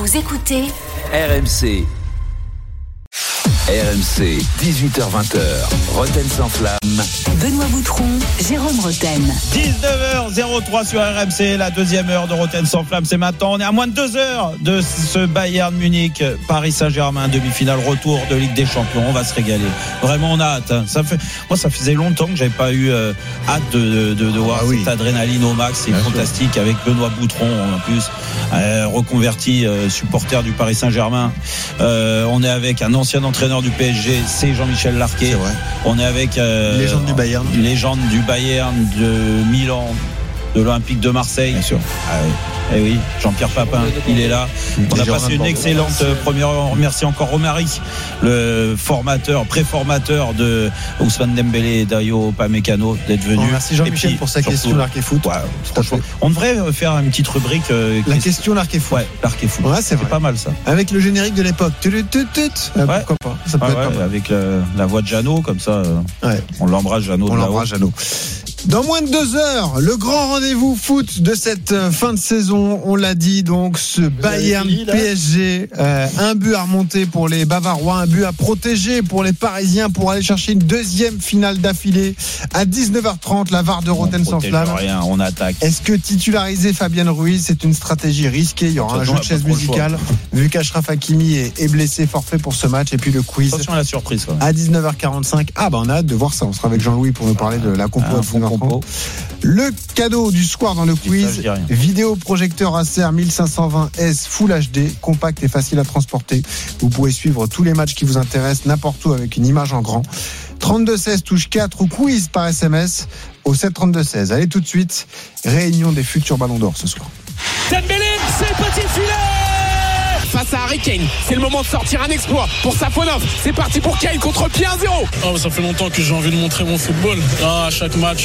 Vous écoutez RMC. RMC, 18h-20h, Roten sans flamme. Benoît Boutron, Jérôme Roten. 19h03 sur RMC, la deuxième heure de Roten sans flamme, c'est maintenant. On est à moins de 2 heures de ce Bayern Munich, Paris Saint-Germain, demi-finale, retour de Ligue des Champions. On va se régaler. Vraiment, on a hâte. Moi, ça faisait longtemps que j'avais pas eu hâte de voir cette adrénaline au max. C'est fantastique avec Benoît Boutron en plus, reconverti supporter du Paris Saint-Germain. On est avec un ancien entraîneur du PSG, c'est Jean-Michel Larquet. On est avec légende du Bayern, de Milan, de l'Olympique de Marseille. Bien sûr. Eh oui, Jean-Pierre Papin, il est là. On a passé une excellente première heure. On remercie encore Romaric, le préformateur de Ousmane Dembélé et Dario Upamecano d'être venu. Merci Jean-Michel pour sa question Larquet Foot. On devrait faire une petite rubrique. La question Larquet Foot. Ouais, Larquet Foot. Ouais, c'est pas mal ça. Avec le générique de l'époque. Pourquoi pas. Ça peut être pas mal. Avec la voix de Jeannot, comme ça. On l'embrasse, Jeannot. Dans moins de 2 heures, le grand rendez-vous foot de cette fin de saison, on l'a dit, donc ce Bayern PSG, un but à remonter pour les Bavarois, un but à protéger pour les Parisiens pour aller chercher une deuxième finale d'affilée à 19h30, la VAR de Roten sans flamme. On attaque. Est-ce que titulariser Fabien Ruiz, c'est une stratégie risquée? Il y aura un jeu de chaise musicale, vu qu'Achraf Hakimi est blessé, forfait pour ce match, et puis le quiz. Attention à la surprise. À 19h45. On a hâte de voir ça. On sera avec Jean-Louis pour nous parler de la compo. Le cadeau du soir dans le quiz, vidéoprojecteur Acer 1520S Full HD, compact et facile à transporter. Vous pouvez suivre tous les matchs qui vous intéressent n'importe où avec une image en grand. 3216 touche 4 ou quiz par SMS au 73216. Allez tout de suite, réunion des futurs ballons d'or ce soir. Dembélé, c'est petit filet face à Harry Kane, c'est le moment de sortir un exploit pour Safonov. C'est parti pour Kane contre pied 1-0. Ça fait longtemps que j'ai envie de montrer mon football. À chaque match,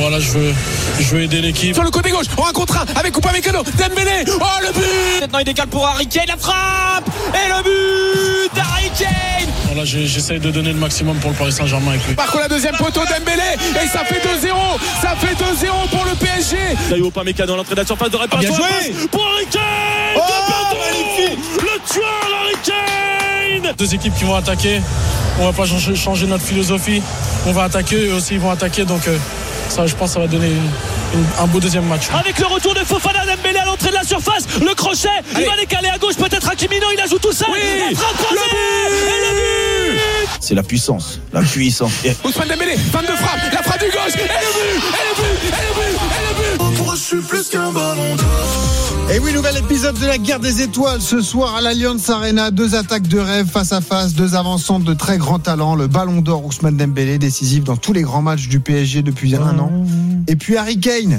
je veux aider l'équipe. Sur le côté gauche, on rencontre un avec Upamecano. Dembélé, le but. Maintenant il décale pour Harry Kane, la frappe et le but d'Harry Kane. Voilà, j'essaye de donner le maximum pour le Paris Saint-Germain avec lui. Par contre la deuxième poteau Dembélé et ça fait 2-0. Ça fait 2-0 pour le PSG. Dario Upamecano à l'entrée de la surface de réparation. Bien joué pour Harry Kane. Magnifique. Le tueur Harry Kane. Deux équipes qui vont attaquer. On va pas changer notre philosophie. On va attaquer, eux aussi ils vont attaquer. Donc ça, je pense que ça va donner un beau deuxième match. Avec le retour de Fofana, Dembélé à l'entrée de la surface, le crochet, il va décaler à gauche, peut-être Hakimi, il ajoute tout ça. La frappe croisée et le but. C'est la puissance. Ousmane Dembélé, 22 frappes, la frappe du gauche et le but. Je suis plus qu'un ballon d'or. Et oui, nouvel épisode de la guerre des étoiles ce soir à l'Allianz Arena. 2 attaques de rêve face à face, 2 avancantes de très grand talent. Le ballon d'or Ousmane Dembélé, décisif dans tous les grands matchs du PSG depuis un an. Et puis Harry Kane,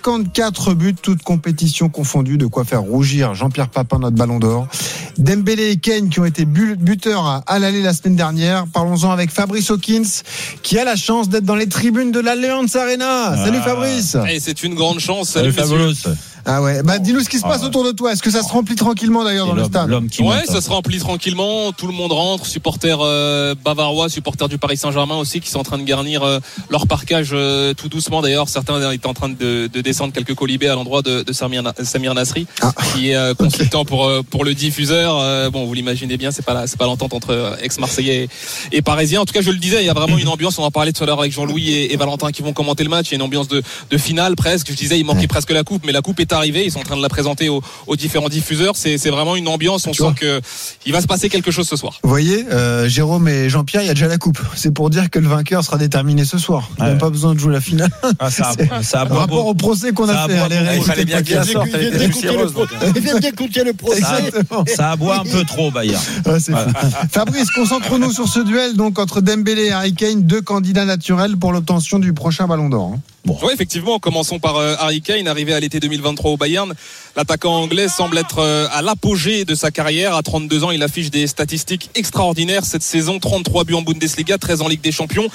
54 buts, toutes compétitions confondues, de quoi faire rougir Jean-Pierre Papin, notre ballon d'or. Dembélé et Kane qui ont été buteurs à l'aller la semaine dernière. Parlons-en avec Fabrice Hawkins qui a la chance d'être dans les tribunes de l'Allianz Arena. Salut Fabrice. C'est une grande chance. Salut Fabrice. Dis-nous ce qui se passe autour de toi. Est-ce que ça se remplit tranquillement d'ailleurs dans le stade? Ça se remplit tranquillement. Tout le monde rentre. Supporters bavarois, supporters du Paris Saint-Germain aussi qui sont en train de garnir leur parquage tout doucement. D'ailleurs, certains étaient en train de descendre quelques colibés à l'endroit de Samir Nasri, qui est consultant pour le diffuseur. Vous l'imaginez bien, c'est pas l'entente entre ex-Marseillais et Parisiens. En tout cas, je le disais, il y a vraiment une ambiance. On en parlait tout à l'heure avec Jean-Louis et Valentin qui vont commenter le match. Il y a une ambiance de finale presque. Je disais, il manquait presque la coupe, mais la coupe est arrivée. Ils sont en train de la présenter aux différents diffuseurs. C'est vraiment une ambiance. On sent que il va se passer quelque chose ce soir. Vous voyez, Jérôme et Jean-Pierre, il y a déjà la coupe. C'est pour dire que le vainqueur sera déterminé ce soir. On n'a pas besoin de jouer la finale. Ça a par rapport au procès qu'on a fait. Il fallait bien qu'il sorte. Il vient d'écouter le procès. Ça aboie un peu trop, Bayern. C'est fou. Fabrice, concentre-nous sur ce duel donc entre Dembélé et Harry Kane, 2 candidats naturels pour l'obtention du prochain Ballon d'Or. Oui, effectivement, commençons par Harry Kane, arrivé à l'été 2023 au Bayern. L'attaquant anglais semble être à l'apogée de sa carrière. À 32 ans, il affiche des statistiques extraordinaires cette saison. 33 buts en Bundesliga, 13 en Ligue des Champions,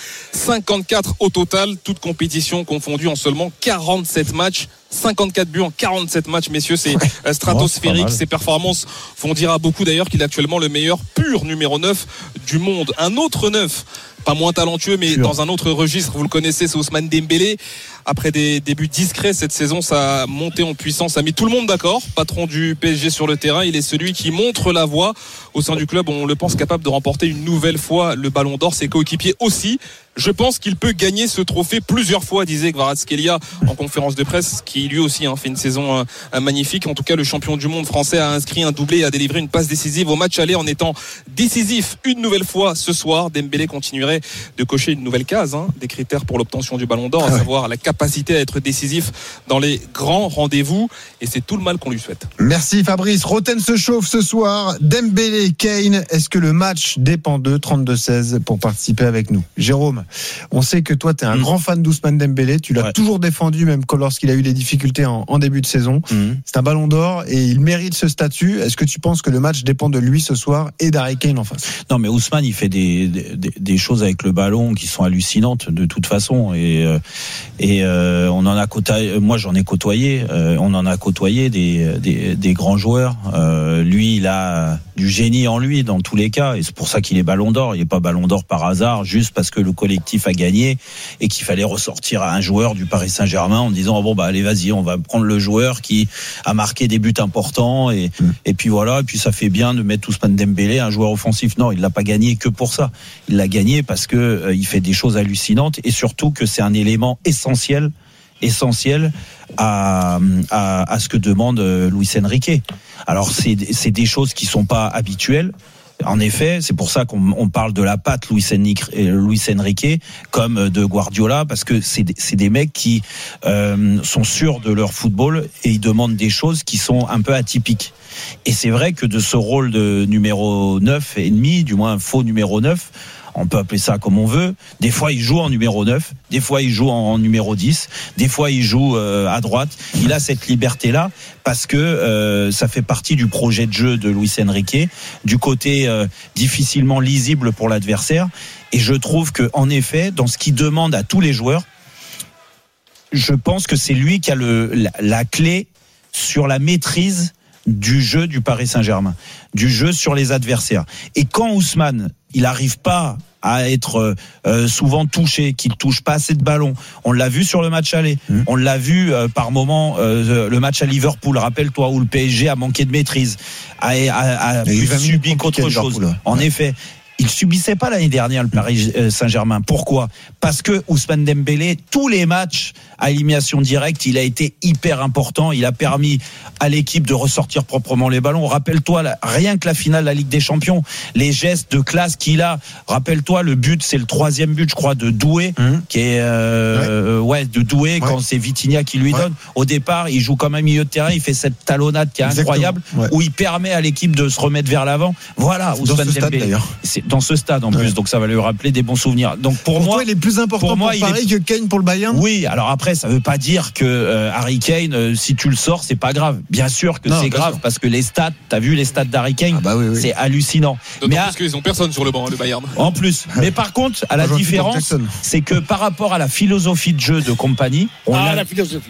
54 au total, toutes compétitions confondues en seulement 47 matchs. 54 buts en 47 matchs, messieurs, c'est stratosphérique. Ses performances font dire à beaucoup d'ailleurs qu'il est actuellement le meilleur pur numéro 9 du monde. Un autre 9, pas moins talentueux, mais dans un autre registre, vous le connaissez, c'est Ousmane Dembélé. après des débuts discrets cette saison, sa montée en puissance a mis tout le monde d'accord. Patron du PSG sur le terrain, il est celui qui montre la voie au sein du club. On le pense capable de remporter une nouvelle fois le Ballon d'Or. Ses coéquipiers aussi. Je pense qu'il peut gagner ce trophée plusieurs fois, disait Kvaratskhelia en conférence de presse, qui lui aussi fait une saison magnifique. En tout cas, le champion du monde français a inscrit un doublé et a délivré une passe décisive au match aller en étant décisif une nouvelle fois ce soir. Dembélé continuerait de cocher une nouvelle case des critères pour l'obtention du Ballon d'Or, à savoir la capacité à être décisif dans les grands rendez-vous, et c'est tout le mal qu'on lui souhaite. Merci Fabrice. Roten se chauffe ce soir. Dembélé, Kane, est-ce que le match dépend d'eux? 32-16 pour participer avec nous. Jérôme, on sait que toi, tu es un grand fan d'Ousmane Dembélé. Tu l'as toujours défendu, même lorsqu'il a eu des difficultés en début de saison. C'est un Ballon d'Or et il mérite ce statut. Est-ce que tu penses que le match dépend de lui ce soir et d'Harry Kane en face? Non, mais Ousmane, il fait des choses avec le ballon qui sont hallucinantes de toute façon. Et on en a côtoyé. Moi, j'en ai côtoyé. On en a côtoyé des grands joueurs. Lui, il a du génie en lui dans tous les cas, et c'est pour ça qu'il est Ballon d'Or. Il n'est pas Ballon d'Or par hasard, juste parce que le collectif a gagné et qu'il fallait ressortir à un joueur du Paris Saint-Germain en disant allez, vas-y, on va prendre le joueur qui a marqué des buts importants et puis voilà, et puis ça fait bien de mettre Ousmane Dembélé, un joueur offensif. Non, il l'a pas gagné que pour ça. Il l'a gagné parce que il fait des choses hallucinantes, et surtout que c'est un élément essentiel à ce que demande Luis Enrique. Alors c'est des choses qui sont pas habituelles. En effet, c'est pour ça qu'on parle de la patte Luis Enrique comme de Guardiola, parce que c'est des mecs qui sont sûrs de leur football et ils demandent des choses qui sont un peu atypiques. Et c'est vrai que de ce rôle de numéro 9 et demi, du moins faux numéro 9, on peut appeler ça comme on veut. Des fois, il joue en numéro 9, des fois, il joue en numéro 10, des fois, il joue à droite. Il a cette liberté-là parce que ça fait partie du projet de jeu de Luis Enrique, du côté difficilement lisible pour l'adversaire. Et je trouve que, en effet, dans ce qu'il demande à tous les joueurs, je pense que c'est lui qui a la clé sur la maîtrise du jeu du Paris Saint-Germain, du jeu sur les adversaires. Et quand Ousmane, il n'arrive pas à être souvent touché, qu'il ne touche pas assez de ballons. On l'a vu sur le match aller. On l'a vu par moment, le match à Liverpool, rappelle-toi, où le PSG a manqué de maîtrise, a plus subi qu'autre chose. En effet. Il subissait pas l'année dernière le Paris Saint-Germain. Pourquoi ? Parce que Ousmane Dembélé, tous les matchs à élimination directe, il a été hyper important. Il a permis à l'équipe de ressortir proprement les ballons. Rappelle-toi, rien que la finale de la Ligue des Champions, les gestes de classe qu'il a. Rappelle-toi, le but, c'est le 3e but, je crois, de Doué, qui est de Doué, quand c'est Vitinha qui lui donne. Au départ, il joue comme un milieu de terrain. Il fait cette talonnade qui est incroyable, où il permet à l'équipe de se remettre vers l'avant. Voilà, Ousmane Dembélé. Dans ce stade en plus, donc ça va lui rappeler des bons souvenirs. Donc pour moi, toi, il est plus important pour Paris que Kane pour le Bayern. Oui, alors après, ça veut pas dire que Harry Kane, si tu le sors, c'est pas grave. Bien sûr que c'est grave, parce que les stats, t'as vu les stats d'Harry Kane, c'est hallucinant. D'autant plus qu'ils ont personne sur le banc, le Bayern. En plus, mais par contre, à la différence, c'est que par rapport à la philosophie de jeu de Kompany, la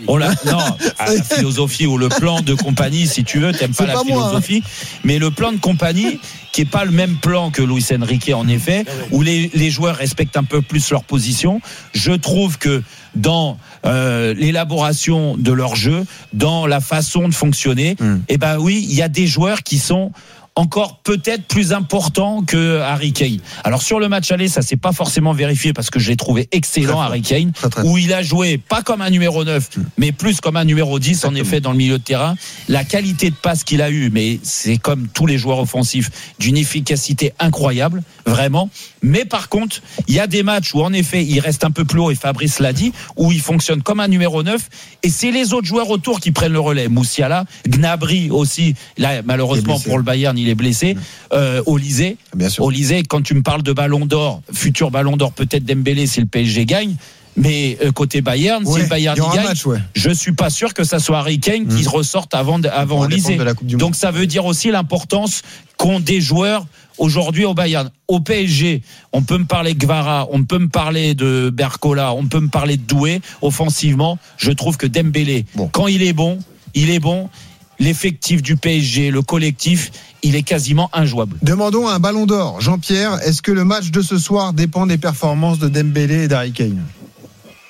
philosophie ou le plan de Kompany, si tu veux, t'aimes pas la philosophie, mais le plan de Kompany, qui est pas le même plan que Luis Enrique, en effet, où les joueurs respectent un peu plus leur position. Je trouve que dans l'élaboration de leur jeu, dans la façon de fonctionner, il y a des joueurs qui sont encore peut-être plus important que Harry Kane. Alors sur le match aller, ça s'est pas forcément vérifié parce que je l'ai trouvé excellent, Harry Kane, où il a joué pas comme un numéro 9, mais plus comme un numéro 10, en effet, dans le milieu de terrain. La qualité de passe qu'il a eue, mais c'est comme tous les joueurs offensifs, d'une efficacité incroyable, vraiment. Mais par contre, il y a des matchs où en effet, il reste un peu plus haut, et Fabrice l'a dit, où il fonctionne comme un numéro 9, et c'est les autres joueurs autour qui prennent le relais. Moussiala, Gnabry aussi, là malheureusement pour le Bayern, il est blessé. Olysée, quand tu me parles de Ballon d'Or, futur Ballon d'Or, peut-être Dembélé si le PSG gagne. Mais côté Bayern, si le Bayern y gagne, je suis pas sûr que ça soit Harry Kane qui ressorte avant Olysée. Donc ça veut dire aussi l'importance qu'ont des joueurs aujourd'hui au Bayern. Au PSG, on peut me parler de Kvara, on peut me parler de Barcola, on peut me parler de Doué. Offensivement, je trouve que Dembélé, quand il est bon. L'effectif du PSG, le collectif, il est quasiment injouable. Demandons un Ballon d'Or. Jean-Pierre, est-ce que le match de ce soir dépend des performances de Dembélé et d'Harry Kane ?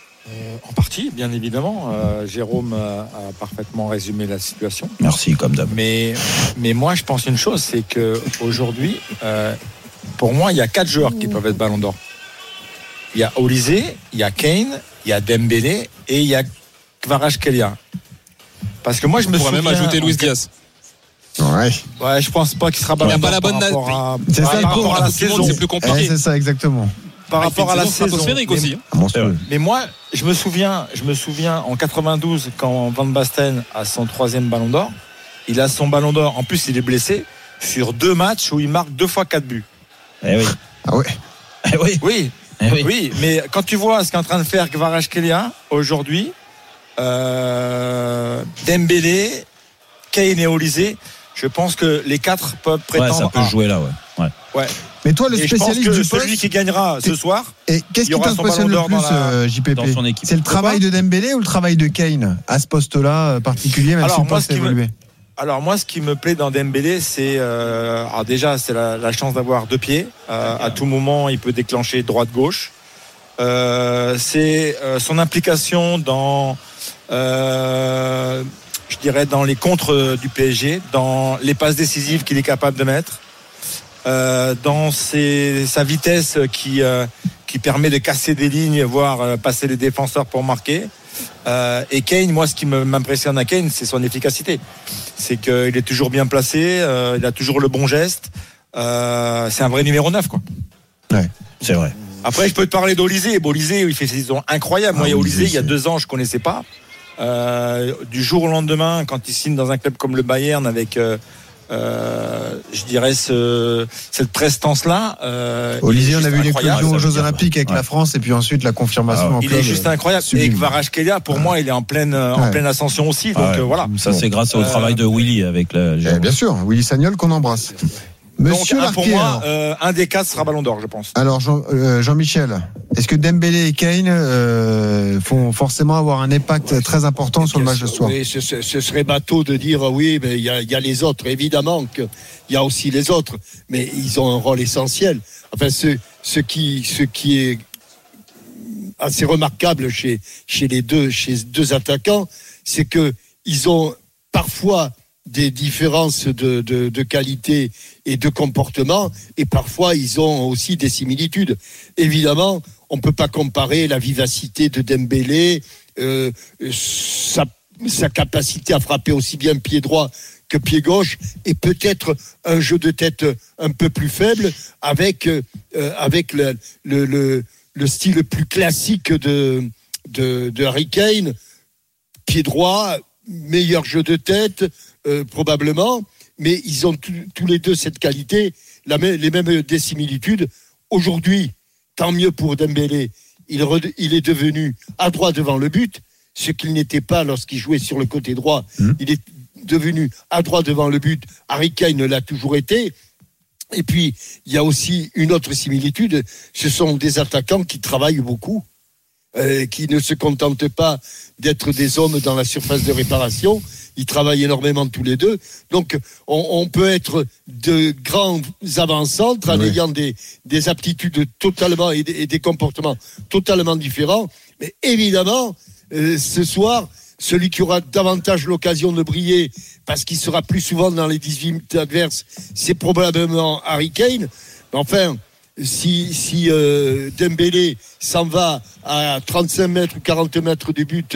En partie, bien évidemment. Jérôme a parfaitement résumé la situation. Merci, comme d'hab. Mais moi, je pense une chose, c'est qu'aujourd'hui, pour moi, il y a 4 joueurs qui peuvent être Ballon d'Or. Il y a Olysée, il y a Kane, il y a Dembélé et il y a Kvaratskhelia. Parce que moi, je me souviens... On pourrait même ajouter Luis Diaz. Ouais, je pense pas qu'il sera Ballon d'Or. Il n'y a pas la bonne date. C'est ça, par rapport à la saison, saison, c'est plus compliqué. c'est ça, exactement. Par rapport à la saison. Stratosphérique aussi. Mais moi, je me souviens en 92, quand Van Basten a son 3e Ballon d'Or, il a son Ballon d'Or. En plus, il est blessé sur 2 matchs où il marque 2 fois 4 buts. Eh oui. Ah ouais. Eh oui. Oui. Eh oui. Oui, mais quand tu vois ce qu'est en train de faire Kvaratskhelia aujourd'hui, Dembélé, Kane et Olysée, je pense que les 4 peuvent prétendre. Ça peut jouer là, ouais. Mais toi, le Et spécialiste je pense que du poste, celui qui gagnera ce soir, et qu'est-ce qui aura t'impressionne son le Ballon plus, d'Or JPP? dans son équipe. C'est le travail de Dembélé ou le travail de Kane à ce poste-là particulier, même si le poste a évolué? Alors moi, ce qui me plaît dans Dembélé, c'est alors déjà c'est la chance d'avoir 2 pieds. À tout moment, il peut déclencher droite-gauche. C'est son implication dans, je dirais, dans les contres du PSG, dans les passes décisives qu'il est capable de mettre, dans sa vitesse qui permet de casser des lignes, voire passer les défenseurs pour marquer. Et Kane, moi, ce qui m'impressionne à Kane, c'est son efficacité. C'est qu'il est toujours bien placé, il a toujours le bon geste. C'est un vrai numéro 9, quoi. Ouais, c'est vrai. Après, je peux te parler d'Olysée. Olysée, il fait des saisons incroyables. Moi, il y a Olysée, il y a 2 ans, je connaissais pas. Du jour au lendemain, quand il signe dans un club comme le Bayern avec, je dirais, cette prestance-là. Olysée, on a vu l'éclosion aux Jeux Olympiques avec la France et puis ensuite la confirmation en club. Il est juste incroyable. Et Kvaratskhelia, pour moi, il est en pleine ascension aussi. Donc voilà. Ça, c'est grâce au travail de Willy avec bien sûr, Willy Sagnol qu'on embrasse. Monsieur donc, pour Larquet, moi, un des 4 sera Ballon d'Or, je pense. Alors, Jean-Michel, est-ce que Dembélé et Kane vont forcément avoir un impact très important sur le match de ce soir? Oui, ce serait bateau de dire oui, mais il y a les autres. Évidemment qu'il y a aussi les autres, mais ils ont un rôle essentiel. Enfin, ce qui est assez remarquable chez deux attaquants, c'est que ils ont parfois des différences de qualité et de comportement, et parfois ils ont aussi des similitudes. Évidemment, on ne peut pas comparer la vivacité de Dembélé, sa capacité à frapper aussi bien pied droit que pied gauche, et peut-être un jeu de tête un peu plus faible avec le style plus classique de Harry Kane, pied droit, meilleur jeu de tête, probablement, mais ils ont tous les deux cette qualité, les mêmes des similitudes. Aujourd'hui, tant mieux pour Dembélé, il est devenu adroit devant le but, ce qu'il n'était pas lorsqu'il jouait sur le côté droit. Il est devenu adroit devant le but. Harry Kane l'a toujours été. Et puis, il y a aussi une autre similitude, ce sont des attaquants qui travaillent beaucoup, qui ne se contentent pas d'être des hommes dans la surface de réparation. Ils travaillent énormément tous les deux. Donc, on peut être de grands avant-centres en ayant des aptitudes totalement et des comportements totalement différents. Mais évidemment, ce soir, celui qui aura davantage l'occasion de briller, parce qu'il sera plus souvent dans les 18 minutes adverses, c'est probablement Harry Kane. Enfin, si Dembélé s'en va à 35 mètres ou 40 mètres du but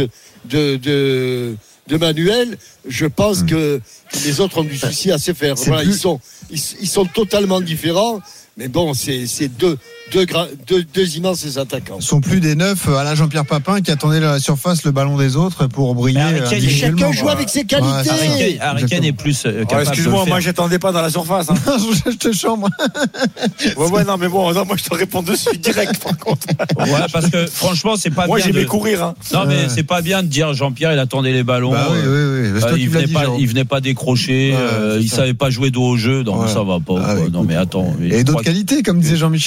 de Manuel, je pense que les autres ont du souci à se faire. Voilà, ils sont totalement différents, mais bon, c'est deux immenses attaquants. Ce sont plus des neufs à la Jean-Pierre Papin qui attendaient dans la surface le ballon des autres pour briller. Chacun joue avec ses qualités. Harry Kane est plus capable. Excuse-moi, moi j'attendais pas dans la surface. Je te chambre. Ouais, non, mais bon, moi je te réponds dessus direct par contre. Ouais, parce que franchement, c'est pas moi, bien. Moi j'aimais courir. Non, mais c'est pas bien de dire Jean-Pierre, il attendait les ballons. Bah oui. Il venait pas décrocher. Il savait pas jouer dos au jeu. Donc ça va pas. Non, mais attends. Et d'autres qualités, comme disait Jean-Michel. Je crois qu'il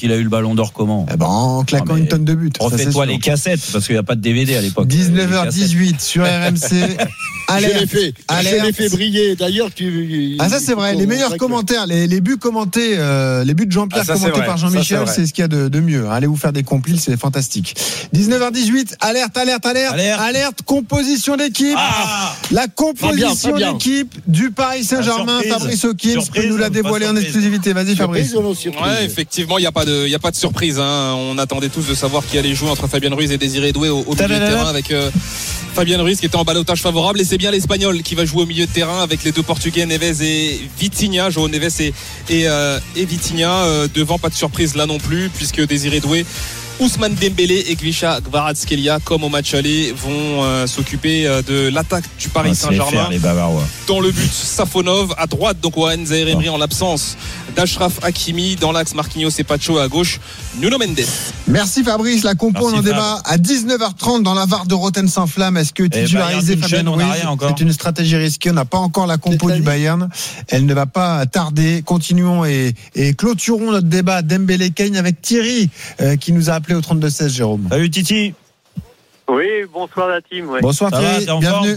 il a eu le ballon d'or comment? En claquant une tonne de buts. Refais-toi les cassettes, parce qu'il n'y a pas de DVD à l'époque. 19h18 sur RMC. Alerte. Je l'ai fait briller. D'ailleurs, ça c'est vrai. Les meilleurs commentaires, les buts commentés, les buts de Jean-Pierre commentés par Jean-Michel, c'est ce qu'il y a de mieux. Allez vous faire des compiles, c'est fantastique. 19h18, alerte, composition d'équipe. La composition d'équipe du Paris Saint-Germain. Fabrice Hawkins peut nous la dévoiler en exclusivité. Vas-y Fabrice. Ouais, effectivement, il n'y a pas de surprise. On attendait tous de savoir qui allait jouer entre Fabien Ruiz et Désiré Doué au milieu de terrain, avec Fabien Ruiz qui était en ballottage favorable, et c'est bien l'Espagnol qui va jouer au milieu de terrain avec les deux Portugais, Neves et Vitinha. João Neves et Vitinha devant. Pas de surprise là non plus, puisque Désiré Doué, Ousmane Dembélé et Gvisha Kvaratskhelia, comme au match aller, vont s'occuper de l'attaque du Paris Saint-Germain. Les Bavarois. Dans le but, Safonov à droite, donc Warren Zaïre-Emery en l'absence d'Achraf Hakimi. Dans l'axe, Marquinhos et Pacho à gauche, Nuno Mendes. Merci Fabrice. La compo, on en débat à 19h30 dans la VAR de Rotten sans flamme. Est-ce que titulariser Fabien Ruiz, c'est une stratégie risquée? On n'a pas encore la compo du Bayern. Elle ne va pas tarder. Continuons et clôturons notre débat Dembélé-Kane avec Thierry qui nous a appelé au 32-16, Jérôme. Salut Titi. Oui, bonsoir la team. Ouais. Bonsoir Thierry, bienvenue.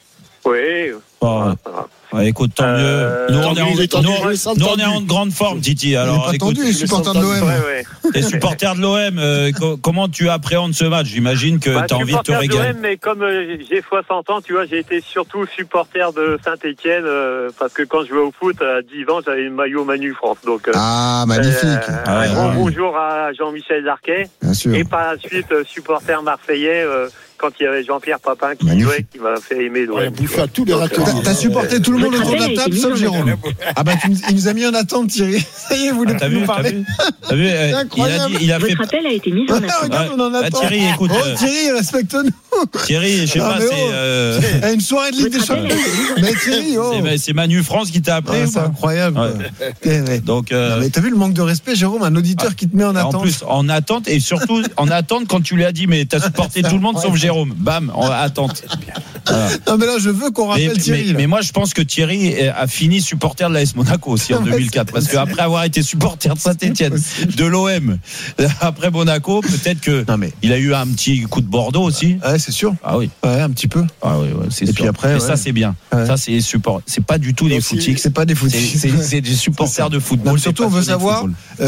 Oui. Ouais, écoute, tant mieux. Nous, on est en grande forme, Titi. Alors, pas tendu, les supporters de l'OM. Les supporters de l'OM, comment tu appréhendes ce match? J'imagine que tu as envie de te régaler. Mais comme j'ai 60 ans, tu vois, j'ai été surtout supporter de Saint-Etienne parce que quand je jouais au foot à 10 ans, j'avais le maillot Manu France. Donc, magnifique. Un grand bonjour à Jean-Michel Larquet. Bien sûr. Et par la suite, supporter marseillais. Quand il y avait Jean-Pierre Papin qui jouait, qui m'a fait aimer l'OM. T'as supporté tout le monde autour de la table sauf Jérôme. Il nous a mis en attente, Thierry. Ça y est, vous voulez plus nous parler. T'as vu, il a fait. Votre appel a été mis en attente. Regarde, on en attend. Thierry, écoute. Thierry, respecte-nous. Thierry, je sais pas, c'est une soirée de Ligue des Champions. Mais Thierry, c'est Manu France qui t'a appelé. C'est incroyable. Donc, mais t'as vu le manque de respect, Jérôme, un auditeur qui te met en attente. En plus, en attente, et surtout en attente quand tu lui as dit, mais t'as supporté tout le monde sauf Jérôme. Bam, en attente. Voilà. Non mais là je veux qu'on rappelle Thierry. Mais moi je pense que Thierry a fini supporter de l'AS Monaco aussi en 2004, parce qu'après avoir été supporter de Saint-Etienne, de l'OM, après Monaco, peut-être que il a eu un petit coup de Bordeaux aussi. Ouais, c'est sûr. Ah oui. Ouais, un petit peu. Ah oui, c'est sûr. Puis après, ça c'est bien. Ouais. Ça c'est support. C'est pas du tout des footix. C'est pas des footix. C'est des supporters de football. Surtout on veut savoir.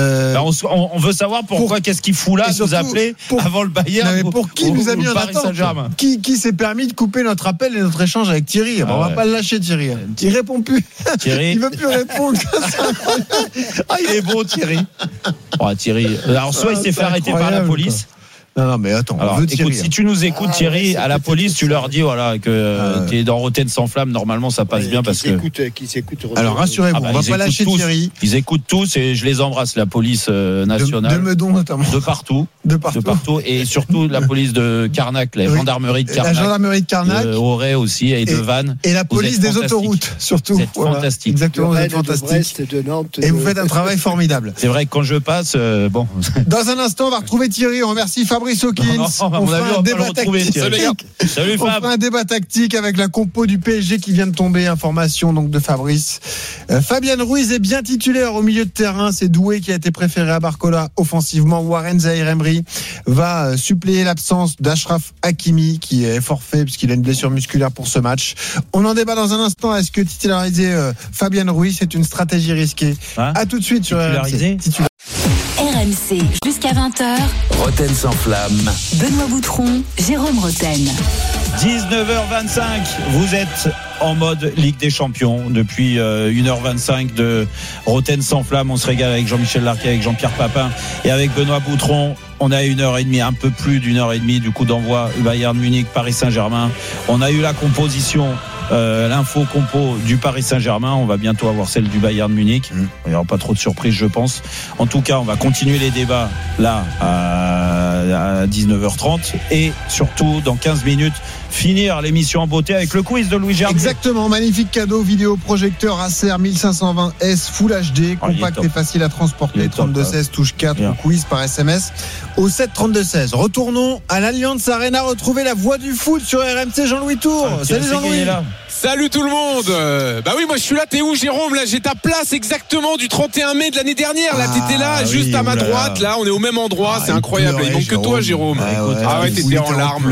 On veut savoir pourquoi qu'est-ce qu'il fout là, nous appeler avant le Bayern. Pour qui nous a mis en attente? Qui s'est permis de couper notre appel et notre échange avec Thierry? On va pas le lâcher, Thierry. Il répond plus. Thierry. Il veut plus répondre. Il est bon, Thierry. Thierry. Alors, soit il s'est fait arrêter par la police. Non, mais attends. Alors, écoute, si tu nous écoutes, Thierry, à la police, tu leur dis que tu es dans Rotten sans flamme. Normalement, ça passe bien parce que. Qui s'écoute. Alors, rassurez-vous, on va pas lâcher Thierry. Ils écoutent tous et je les embrasse, la police nationale. De Meudon, notamment. De partout. Et surtout la police de Carnac, la gendarmerie de Carnac. La gendarmerie de Carnac. Auray aussi et de Vannes. Et la police des autoroutes, surtout. Vous êtes fantastique. Exactement, vous êtes fantastique. Et vous faites un travail formidable. C'est vrai que quand je passe, bon. Dans un instant, on va retrouver Thierry. On remercie Fabrice Hawkins. On fera un débat tactique. Salut on fera un débat tactique avec la compo du PSG qui vient de tomber. Information donc de Fabrice. Fabien Ruiz est bien titulaire au milieu de terrain. C'est Doué qui a été préféré à Barcola offensivement. Warren Zaïre-Emery va suppléer l'absence d'Achraf Hakimi qui est forfait puisqu'il a une blessure musculaire pour ce match. On en débat dans un instant. Est-ce que titulariser Fabien Ruiz c'est une stratégie risquée? À tout de suite sur RMC. RMC jusqu'à 20h. Rotten sans flamme. Benoît Boutron, Jérôme Rotten. 19h25, vous êtes en mode Ligue des Champions depuis 1h25 de Rotten sans flamme. On se régale avec Jean-Michel Larquet, avec Jean-Pierre Papin et avec Benoît Boutron. On a 1h30, un peu plus d'1h30 du coup d'envoi Bayern Munich, Paris Saint-Germain. On a eu la composition, l'info compo du Paris Saint-Germain. On va bientôt avoir celle du Bayern Munich. Il n'y aura pas trop de surprises, je pense. En tout cas, on va continuer les débats là à 19h30 et surtout dans 15 minutes finir l'émission en beauté avec le quiz de Louis Gerbier. Exactement, magnifique cadeau, vidéo projecteur Acer 1520S Full HD, compact et facile à transporter, 3216 touche 4, quiz par SMS au 7 3216. Retournons à l'Allianz Arena, retrouver la voix du foot sur RMC. Jean-Louis Tour. Salut Jean-Louis. Salut tout le monde. Bah oui, moi je suis là. T'es où, Jérôme? Là, j'ai ta place exactement du 31 mai de l'année dernière. Là, t'étais là, juste à ma droite. Là, on est au même endroit. C'est incroyable. Il manque que toi, Jérôme. T'étais en larmes.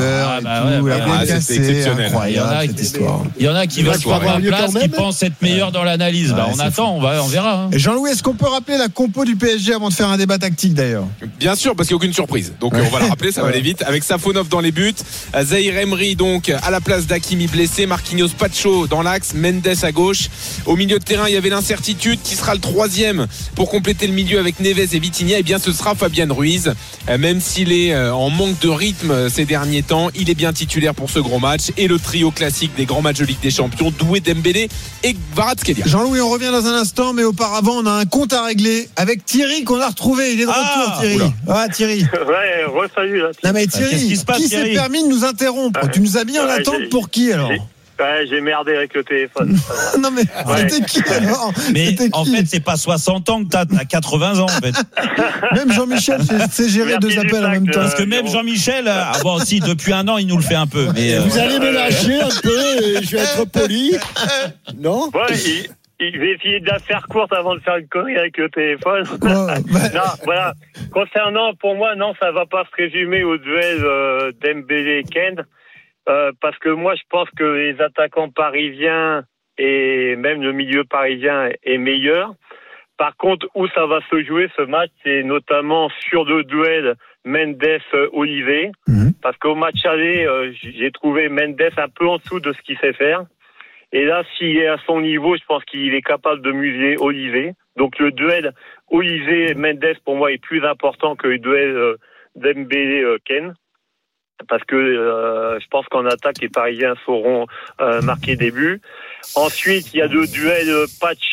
C'était exceptionnel. Il y en a qui veulent avoir la place, qui pensent être meilleurs dans l'analyse. On attend, on verra. Jean-Louis, est-ce qu'on peut rappeler la compo du PSG avant de faire un débat tactique d'ailleurs? Bien sûr, parce qu'il n'y a aucune surprise. Donc on va la rappeler, ça va aller vite. Avec Safonov dans les buts, Zahir Emery donc à la place d'Hakimi blessé, Marquinhos Pacho dans l'axe, Mendes à gauche. Au milieu de terrain, il y avait l'incertitude. Qui sera le troisième pour compléter le milieu avec Neves et Vitinha? Eh bien, ce sera Fabian Ruiz. Même s'il est en manque de rythme ces derniers temps, il est bien titulaire pour ce gros match. Et le trio classique des grands matchs de Ligue des Champions, Doué, Dembélé et Kvaratskhelia. Jean-Louis, on revient dans un instant, mais auparavant, on a un compte à régler avec Thierry qu'on a retrouvé. Il est de retour, Thierry. Thierry. Ouais, re-salut là. Non mais Thierry, qui s'est permis de nous interrompre? Tu nous as mis en attente pour qui alors? J'ai merdé avec le téléphone. Non mais c'était qui alors? Mais en fait, c'est pas 60 ans que t'as 80 ans en fait. Même Jean-Michel sait gérer deux appels en même temps. Parce que même Jean-Michel, si depuis un an il nous le fait un peu. Mais vous allez me lâcher un peu et je vais être poli. Non? Ouais, je vais essayer de la faire courte avant de faire une connerie avec le téléphone. Non, voilà. Concernant, pour moi, non, ça va pas se résumer au duel Dembélé-Ken. Parce que moi, je pense que les attaquants parisiens et même le milieu parisien est meilleur. Par contre, où ça va se jouer ce match, c'est notamment sur le duel Mendes-Olivier. Parce qu'au match aller, j'ai trouvé Mendes un peu en dessous de ce qu'il sait faire. Et là, s'il est à son niveau, je pense qu'il est capable de museler Olivier. Donc le duel Olivier-Mendes, pour moi, est plus important que le duel Dembélé-Ken. Parce que je pense qu'en attaque, les Parisiens sauront marquer des buts. Ensuite, il y a le duel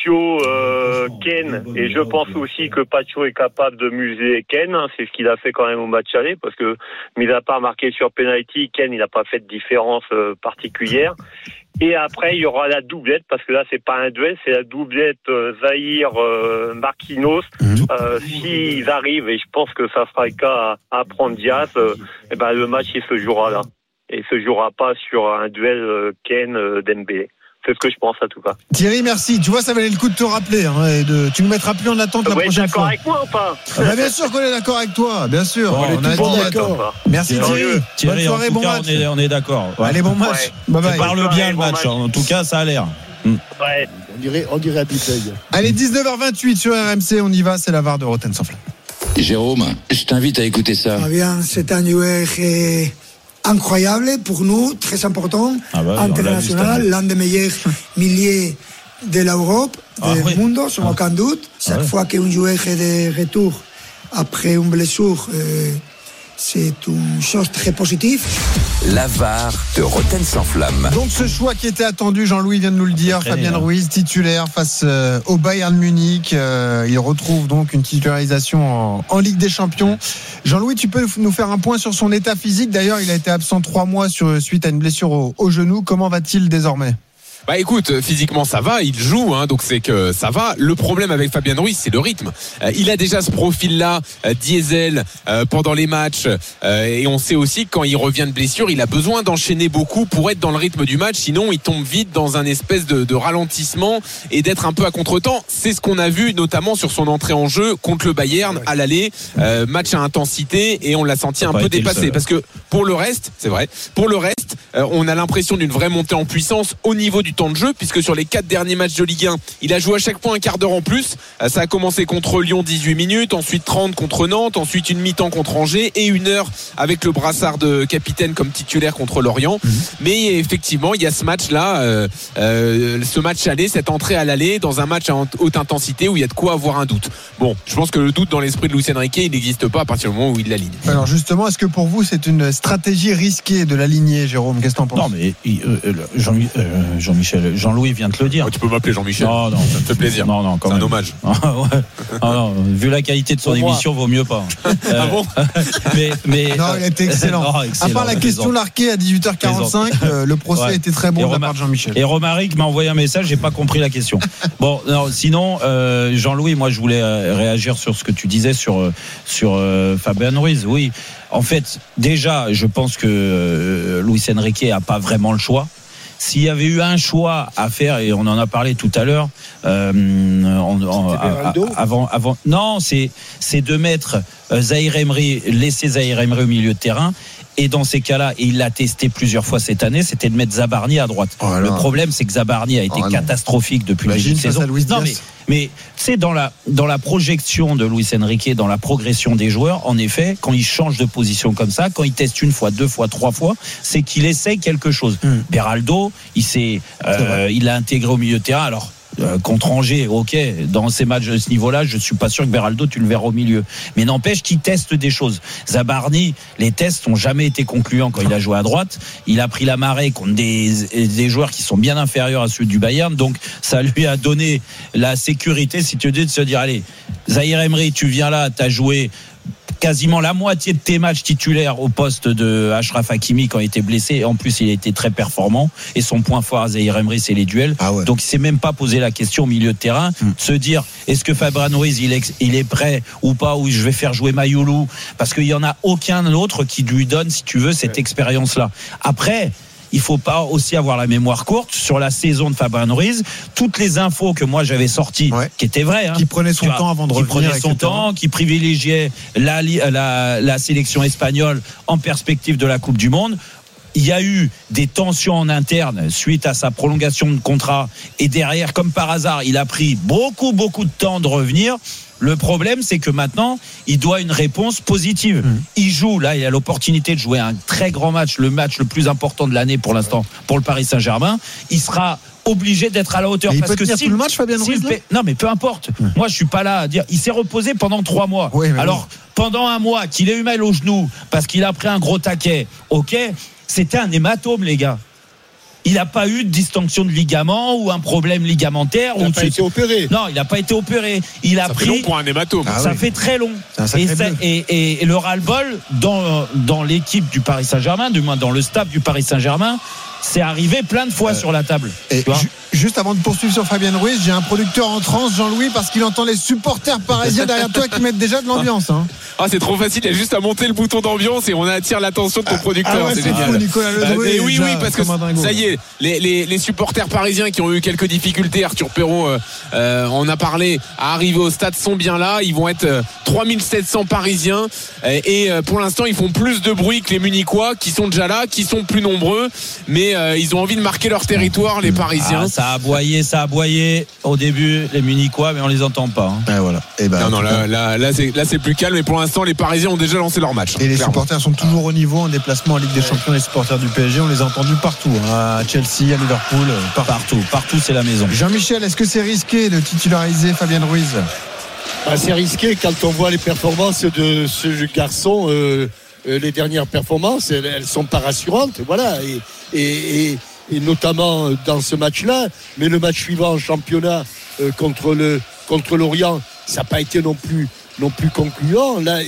Pacho-Ken. Et je pense aussi que Pacho est capable de museler Ken. C'est ce qu'il a fait quand même au match aller. Parce que, mis à part marqué sur penalty, Ken, il n'a pas fait de différence particulière. Et après, il y aura la doublette, parce que là, c'est pas un duel, c'est la doublette Zahir Marquinhos. S'ils arrivent, et je pense que ça sera le cas à prendre Diaz, le match, il se jouera là. Et il se jouera pas sur un duel Ken-Dembélé. C'est ce que je pense, en tout cas. Thierry, merci. Tu vois, ça valait le coup de te rappeler. Tu nous mettras plus en attente la prochaine fois. Vous êtes d'accord avec moi ou pas? Bien sûr qu'on est d'accord avec toi. Bien sûr. On est tous d'accord. Merci Thierry. Thierry, bonne soirée, en tout bon cas, match. on est d'accord. Allez, bon match. Bye bye. Tu parles bien le match. En tout cas, ça a l'air. Ouais. On dirait à Piteuil. Allez, 19h28 sur RMC. On y va. C'est la VAR de Rotten sans flamme. Jérôme, je t'invite à écouter ça. Bien, c'est un joueur incroyable pour nous, très important, international, l'un des meilleurs milieux de l'Europe, du monde, sans aucun doute. Chaque fois qu'un joueur est de retour après une blessure, c'est une chose très positive. La VAR de Rotten sans flamme. Donc ce choix qui était attendu, Jean-Louis vient de nous le dire, Fabian Ruiz titulaire face au Bayern Munich. Il retrouve donc une titularisation en Ligue des Champions. Jean-Louis, tu peux nous faire un point sur son état physique? D'ailleurs, il a été absent 3 mois suite à une blessure au genou. Comment va-t-il désormais? Bah écoute, physiquement ça va, il joue, donc c'est que ça va. Le problème avec Fabian Ruiz, c'est le rythme. Il a déjà ce profil-là, diesel, pendant les matchs, et on sait aussi que quand il revient de blessure, il a besoin d'enchaîner beaucoup pour être dans le rythme du match. Sinon, il tombe vite dans un espèce de ralentissement et d'être un peu à contre-temps. C'est ce qu'on a vu notamment sur son entrée en jeu contre le Bayern à l'aller, match à intensité, et on l'a senti un peu dépassé. Parce que pour le reste, c'est vrai, on a l'impression d'une vraie montée en puissance au niveau du temps de jeu, puisque sur les 4 derniers matchs de Ligue 1, il a joué à chaque fois un quart d'heure en plus. Ça a commencé contre Lyon 18 minutes, ensuite 30 contre Nantes, ensuite une mi-temps contre Angers et 1 heure avec le brassard de capitaine comme titulaire contre Lorient. Mais effectivement, il y a ce match-là, ce match aller, cette entrée à l'aller dans un match à haute intensité où il y a de quoi avoir un doute. Bon, je pense que le doute dans l'esprit de Luis Enrique, il n'existe pas à partir du moment où il l'aligne. Alors justement, est-ce que pour vous c'est une stratégie risquée de l'aligner, Jérôme? Qu'est-ce que t'en penses? Non mais Jean-Louis vient de le dire. Tu peux m'appeler Jean-Michel. Non, ça me fait plaisir. Non, c'est un hommage. Vu la qualité de son émission, vaut mieux pas. Ah bon? mais non, il a été excellent. À part la question larquée à 18h45, le procès était très bon de la part de Jean-Michel. Et Romaric m'a envoyé un message, j'ai pas compris la question. Bon, non, sinon, Jean-Louis, moi je voulais réagir sur ce que tu disais sur Fabian Ruiz. Oui, en fait, déjà, je pense que Luis Enrique a pas vraiment le choix. s'il y avait eu un choix à faire, et on en a parlé tout à l'heure, avant, non, c'est de mettre Zahir Emery, laisser Zahir Emery au milieu de terrain. Et dans ces cas-là, et il l'a testé plusieurs fois cette année, c'était de mettre Zabarni à droite. Le problème, c'est que Zabarni a été catastrophique depuis le début de saison. Non, mais c'est dans la projection de Luis Enrique, dans la progression des joueurs, en effet, quand il change de position comme ça, quand il teste une fois, deux fois, trois fois, c'est qu'il essaye quelque chose. Beraldo, il l'a intégré au milieu de terrain. Alors, contre Angers, ok, dans ces matchs de ce niveau-là, je suis pas sûr que Beraldo tu le verras au milieu, mais n'empêche qu'il teste des choses. Zabarni, les tests n'ont jamais été concluants quand il a joué à droite. Il a pris la marée contre des joueurs qui sont bien inférieurs à ceux du Bayern, donc ça lui a donné la sécurité, si tu veux, de se dire allez, Zahir Emery, tu viens là, t'as joué quasiment la moitié de tes matchs titulaires au poste de Achraf Hakimi quand il était blessé, et en plus il a été très performant, et son point fort à Zahir Emery c'est les duels, donc il s'est même pas posé la question au milieu de terrain de se dire est-ce que Fabian Ruiz il est prêt ou pas, ou je vais faire jouer Mayoulou, parce qu'il y en a aucun autre qui lui donne, si tu veux, cette expérience là. Après, il faut pas aussi avoir la mémoire courte sur la saison de Fabian Ruiz. Toutes les infos que moi j'avais sorties, qui étaient vraies, qui prenait son temps avant de revenir, qui prenait son temps, qui privilégiait la sélection espagnole en perspective de la Coupe du Monde. Il y a eu des tensions en interne suite à sa prolongation de contrat, et derrière, comme par hasard, il a pris beaucoup de temps de revenir. Le problème, c'est que maintenant, il doit une réponse positive. Il joue, là, il a l'opportunité de jouer un très grand match, le match le plus important de l'année pour l'instant, pour le Paris Saint-Germain. Il sera obligé d'être à la hauteur. Parce que si tout le match, Fabian Ruiz, non, mais peu importe. Moi, je suis pas là à dire. Il s'est reposé pendant 3 mois. Alors, pendant un mois, qu'il ait eu mal au genou parce qu'il a pris un gros taquet, ok, c'était un hématome, les gars. Il n'a pas eu de distinction de ligament ou un problème ligamentaire. Il n'a pas été opéré. Non, il n'a pas été opéré. Ça fait long pour un hématome. Ça fait très long. Et le ras-le-bol dans l'équipe du Paris Saint-Germain, du moins dans le staff du Paris Saint-Germain, c'est arrivé plein de fois sur la table. Juste avant de poursuivre sur Fabian Ruiz, j'ai un producteur en transe, Jean-Louis, parce qu'il entend les supporters parisiens derrière toi qui mettent déjà de l'ambiance. C'est trop facile, il y a juste à monter le bouton d'ambiance et on attire l'attention de ton producteur. C'est génial. Fou, Nicolas Ledrouet, oui, parce que ça y est, les supporters parisiens qui ont eu quelques difficultés, Arthur Perrault on a parlé, à arriver au stade, sont bien là. Ils vont être 3700 Parisiens, et pour l'instant ils font plus de bruit que les Munichois qui sont déjà là, qui sont plus nombreux, mais ils ont envie de marquer leur territoire, les Parisiens. Ça a aboyé au début, les Munichois, mais on les entend pas. Voilà. Là c'est plus calme, mais pour l'instant les Parisiens ont déjà lancé leur match. Et les supporters sont toujours au niveau en déplacement en Ligue des Champions. Les supporters du PSG, on les a entendus partout, à Chelsea, à Liverpool, partout c'est la maison. Jean-Michel, est-ce que c'est risqué de titulariser Fabian Ruiz? C'est risqué quand on voit les performances de ce garçon. Les dernières performances, elles sont pas rassurantes, voilà, et notamment dans ce match-là, mais le match suivant en championnat contre Lorient, ça n'a pas été non plus concluant. Là,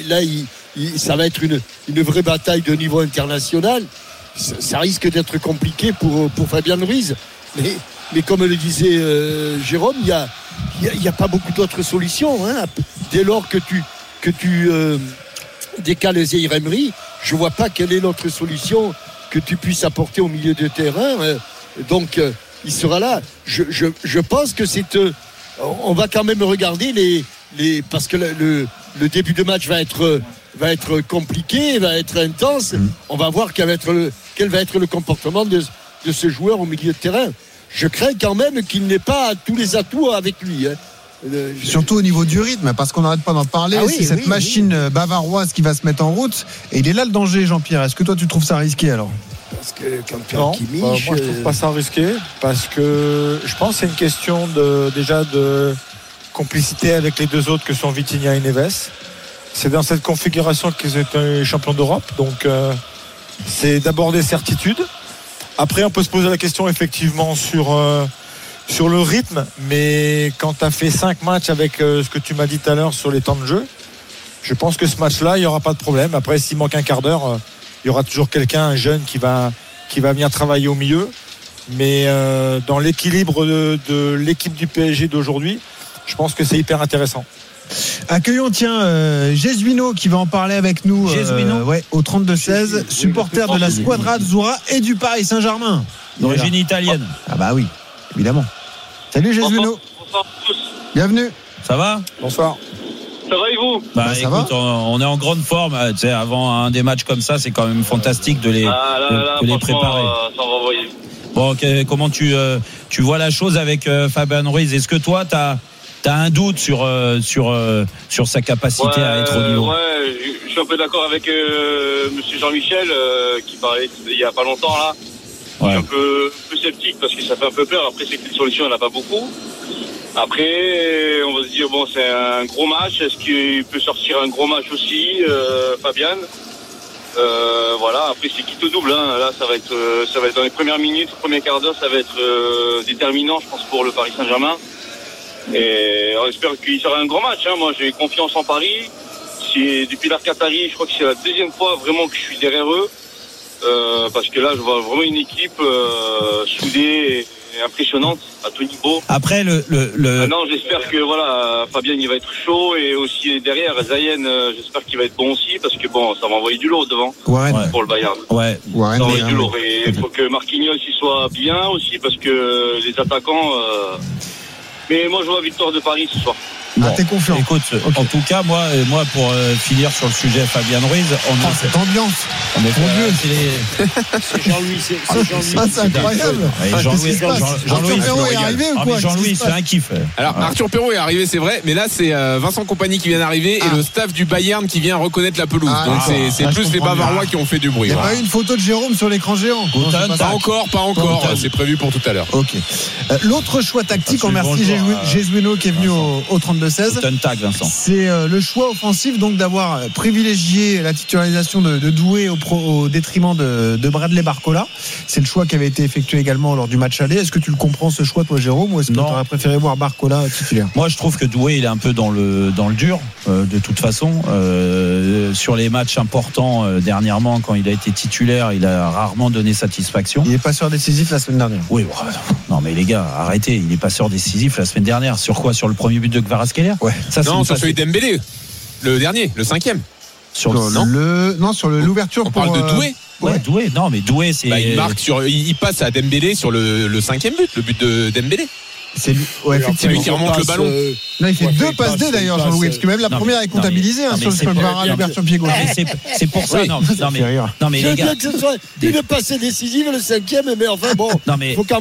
ça va être une vraie bataille de niveau international. Ça risque d'être compliqué pour Fabian Ruiz, mais comme le disait Jérôme, il y a pas beaucoup d'autres solutions, dès lors que tu décales Zahir Emery, je vois pas quelle est l'autre solution que tu puisses apporter au milieu de terrain. Donc il sera là. Je pense que on va quand même regarder parce que le début de match va être compliqué, va être intense. On va voir quel va être le comportement de ce joueur au milieu de terrain. Je crains quand même qu'il n'ait pas tous les atouts avec lui. Surtout au niveau du rythme, parce qu'on n'arrête pas d'en parler. C'est cette machine bavaroise qui va se mettre en route, et il est là le danger, Jean-Pierre. Est-ce que toi tu trouves ça risqué alors? Parce que moi je trouve pas ça risqué, parce que je pense que c'est une question déjà de complicité avec les deux autres que sont Vitinha et Neves. C'est dans cette configuration qu'ils étaient champions d'Europe, donc c'est d'abord des certitudes. Après on peut se poser la question effectivement sur le rythme, mais quand tu as fait 5 matchs avec ce que tu m'as dit tout à l'heure sur les temps de jeu, je pense que ce match-là, il n'y aura pas de problème. Après, s'il manque un quart d'heure, il y aura toujours quelqu'un, un jeune, qui va venir travailler au milieu. Mais dans l'équilibre de l'équipe du PSG d'aujourd'hui, je pense que c'est hyper intéressant. Accueillons Jesuino qui va en parler avec nous au 32-16, supporter de la Squadra Azzurra et du Paris Saint-Germain. d'origine italienne. Ah bah oui, évidemment. Salut Jésuno. Bonsoir à tous. Bienvenue. Ça va? Bonsoir. Ça va et vous? Bah écoute, on est en grande forme. Tu sais, avant un des matchs comme ça, c'est quand même fantastique de les préparer. Ça va envoyer. Bon, comment tu vois la chose avec Fabian Ruiz? Est-ce que toi, t'as un doute sur sa capacité à être au niveau? Ouais, je suis un peu d'accord avec monsieur Jean-Michel qui parlait il y a pas longtemps là. Ouais. Je suis un peu sceptique parce que ça fait un peu peur. Après, c'est que les solutions, il n'y en a pas beaucoup. Après, on va se dire, bon, c'est un gros match. Est-ce qu'il peut sortir un gros match aussi, Fabian? Voilà, après, c'est quitte au double. Hein. Là, ça va être dans les premières minutes, le premier quart d'heure, ça va être déterminant, je pense, pour le Paris Saint-Germain. Et on espère qu'il sera un grand match. Hein. Moi, j'ai confiance en Paris. Depuis l'Arc Qatari, je crois que c'est la deuxième fois vraiment que je suis derrière eux. Parce que là, je vois vraiment une équipe soudée et impressionnante à tout niveau. Après, non, j'espère que voilà, Fabien il va être chaud et aussi derrière Zayen, j'espère qu'il va être bon aussi parce que bon, ça va envoyer du lourd devant pour le Bayern. Ouais. Ça va envoyer du lourd et il faut que Marquinhos il soit bien aussi parce que les attaquants. Mais moi, je vois victoire de Paris ce soir. Bon, t'es confiant. Écoute, en tout cas, moi pour finir sur le sujet Fabian Ruiz, cette ambiance. On est c'est Jean-Louis, ça c'est incroyable. Jean-Louis est arrivé ou quoi? Jean-Louis, c'est un kiff. Alors Arthur Perrault est arrivé, c'est vrai, mais là c'est Vincent Kompany qui vient d'arriver et le staff du Bayern qui vient reconnaître la pelouse. Donc c'est plus les Bavarois qui ont fait du bruit. Il n'y a pas eu une photo de Jérôme sur l'écran géant? Pas encore. C'est prévu pour tout à l'heure. Ok. L'autre choix tactique, on remercie Jésuno qui est venu au 32-16. C'est le choix offensif donc d'avoir privilégié la titularisation de Doué au détriment de Bradley Barcola. C'est le choix qui avait été effectué également lors du match aller. Est-ce que tu le comprends ce choix toi Jérôme ou est-ce que tu aurais préféré voir Barcola titulaire? Moi je trouve que Doué il est un peu dans le dur de toute façon sur les matchs importants dernièrement quand il a été titulaire il a rarement donné satisfaction. Il est passeur décisif la semaine dernière. Oui non mais les gars arrêtez, il est passeur décisif la semaine dernière. Sur quoi? Sur le premier but de Kvaratskhelia? Ouais. Non, sur celui d'Embélé, le dernier, le 5e. Sur l'ouverture. On parle de Doué. Ouais, Doué. Non, mais Doué, c'est. Il passe à Dembélé sur le 5e but, le but de Dembélé. C'est lui qui remonte le ballon. Non, il fait deux passes D d'ailleurs, Jean-Louis, parce que même la première est comptabilisée sur le Kvara, l'ouverture pied gauche. C'est pour ça. Non, mais les gars. Que ce soit une passe décisive, le 5e, mais enfin bon, il faut quand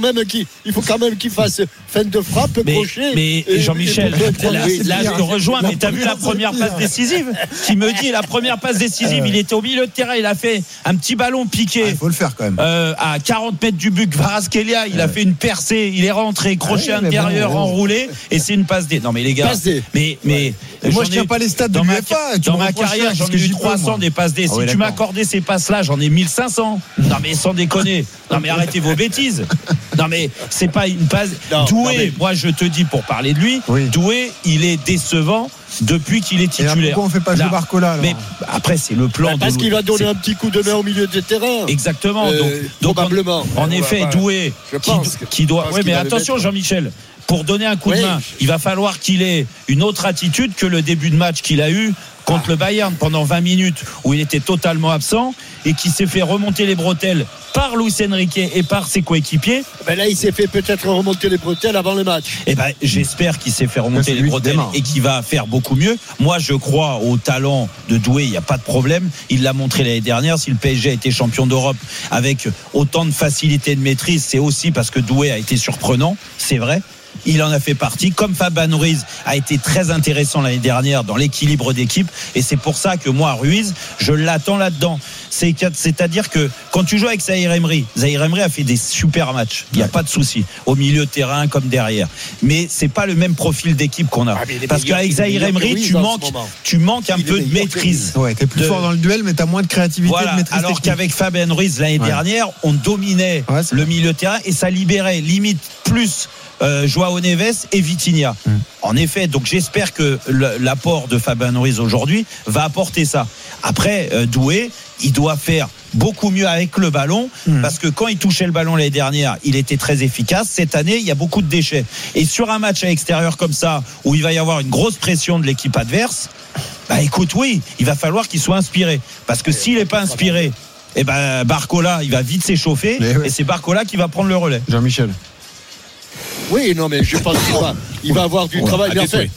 même qu'il fasse fin de frappe, crochet. Mais Jean-Michel, là je te rejoins, mais t'as vu la première passe décisive? Qui me dit la première passe décisive, il était au milieu de terrain, il a fait un petit ballon piqué. Il faut le faire quand même. À 40 mètres du but, Kvaratskhelia, il a fait une percée, il est rentré, crochet intérieur enroulé et c'est une passe D. Non mais les gars, mais moi je tiens pas les stats de l'UEFA. Dans ma carrière, j'en ai eu 300 des passes D. Si tu m'accordais ces passes-là, j'en ai 1500. Non mais sans déconner. Non mais arrêtez vos bêtises. Non mais c'est pas une passe. Doué, moi je te dis pour parler de lui, Doué, il est décevant depuis qu'il est titulaire. Et pourquoi on fait pas jouer Barcola alors? Mais après c'est le plan. Parce qu'il va donner un petit coup de main au milieu du terrain. Exactement. Donc probablement. En effet, Doué qui doit. Oui, mais attention, Jean-Michel. Pour donner un coup de main, il va falloir qu'il ait une autre attitude que le début de match qu'il a eu contre le Bayern pendant 20 minutes où il était totalement absent et qui s'est fait remonter les bretelles par Luis Enrique et par ses coéquipiers. Là, il s'est fait peut-être remonter les bretelles avant le match. J'espère qu'il s'est fait remonter les bretelles et qu'il va faire beaucoup mieux. Moi, je crois au talent de Doué, il n'y a pas de problème. Il l'a montré l'année dernière. Si le PSG a été champion d'Europe avec autant de facilité et de maîtrise, c'est aussi parce que Doué a été surprenant, c'est vrai. Il en a fait partie, comme Fabian Ruiz a été très intéressant l'année dernière dans l'équilibre d'équipe, et c'est pour ça que moi Ruiz je l'attends là-dedans. C'est-à-dire que quand tu joues avec Zahir Emery a fait des super matchs, il n'y a pas de souci au milieu de terrain comme derrière, mais c'est pas le même profil d'équipe qu'on a, parce qu'avec Zahir Emery tu manques un peu de maîtrise. T'es plus fort dans le duel mais t'as moins de créativité, de maîtrise alors technique. Qu'avec Fabian Ruiz l'année dernière on dominait le milieu de terrain et ça libérait limite plus Joao Neves et Vitinha. En effet, donc j'espère que l'apport de Fabian Ruiz aujourd'hui va apporter ça. Après, Doué, il doit faire beaucoup mieux avec le ballon parce que quand il touchait le ballon l'année dernière, il était très efficace. Cette année, il y a beaucoup de déchets. Et sur un match à l'extérieur comme ça, où il va y avoir une grosse pression de l'équipe adverse, écoute, oui, il va falloir qu'il soit inspiré. Parce que s'il n'est pas inspiré, et ben Barcola, il va vite s'échauffer et c'est Barcola qui va prendre le relais. Jean-Michel. Oui, non, mais je pense qu'il va avoir du travail. Mais en fait,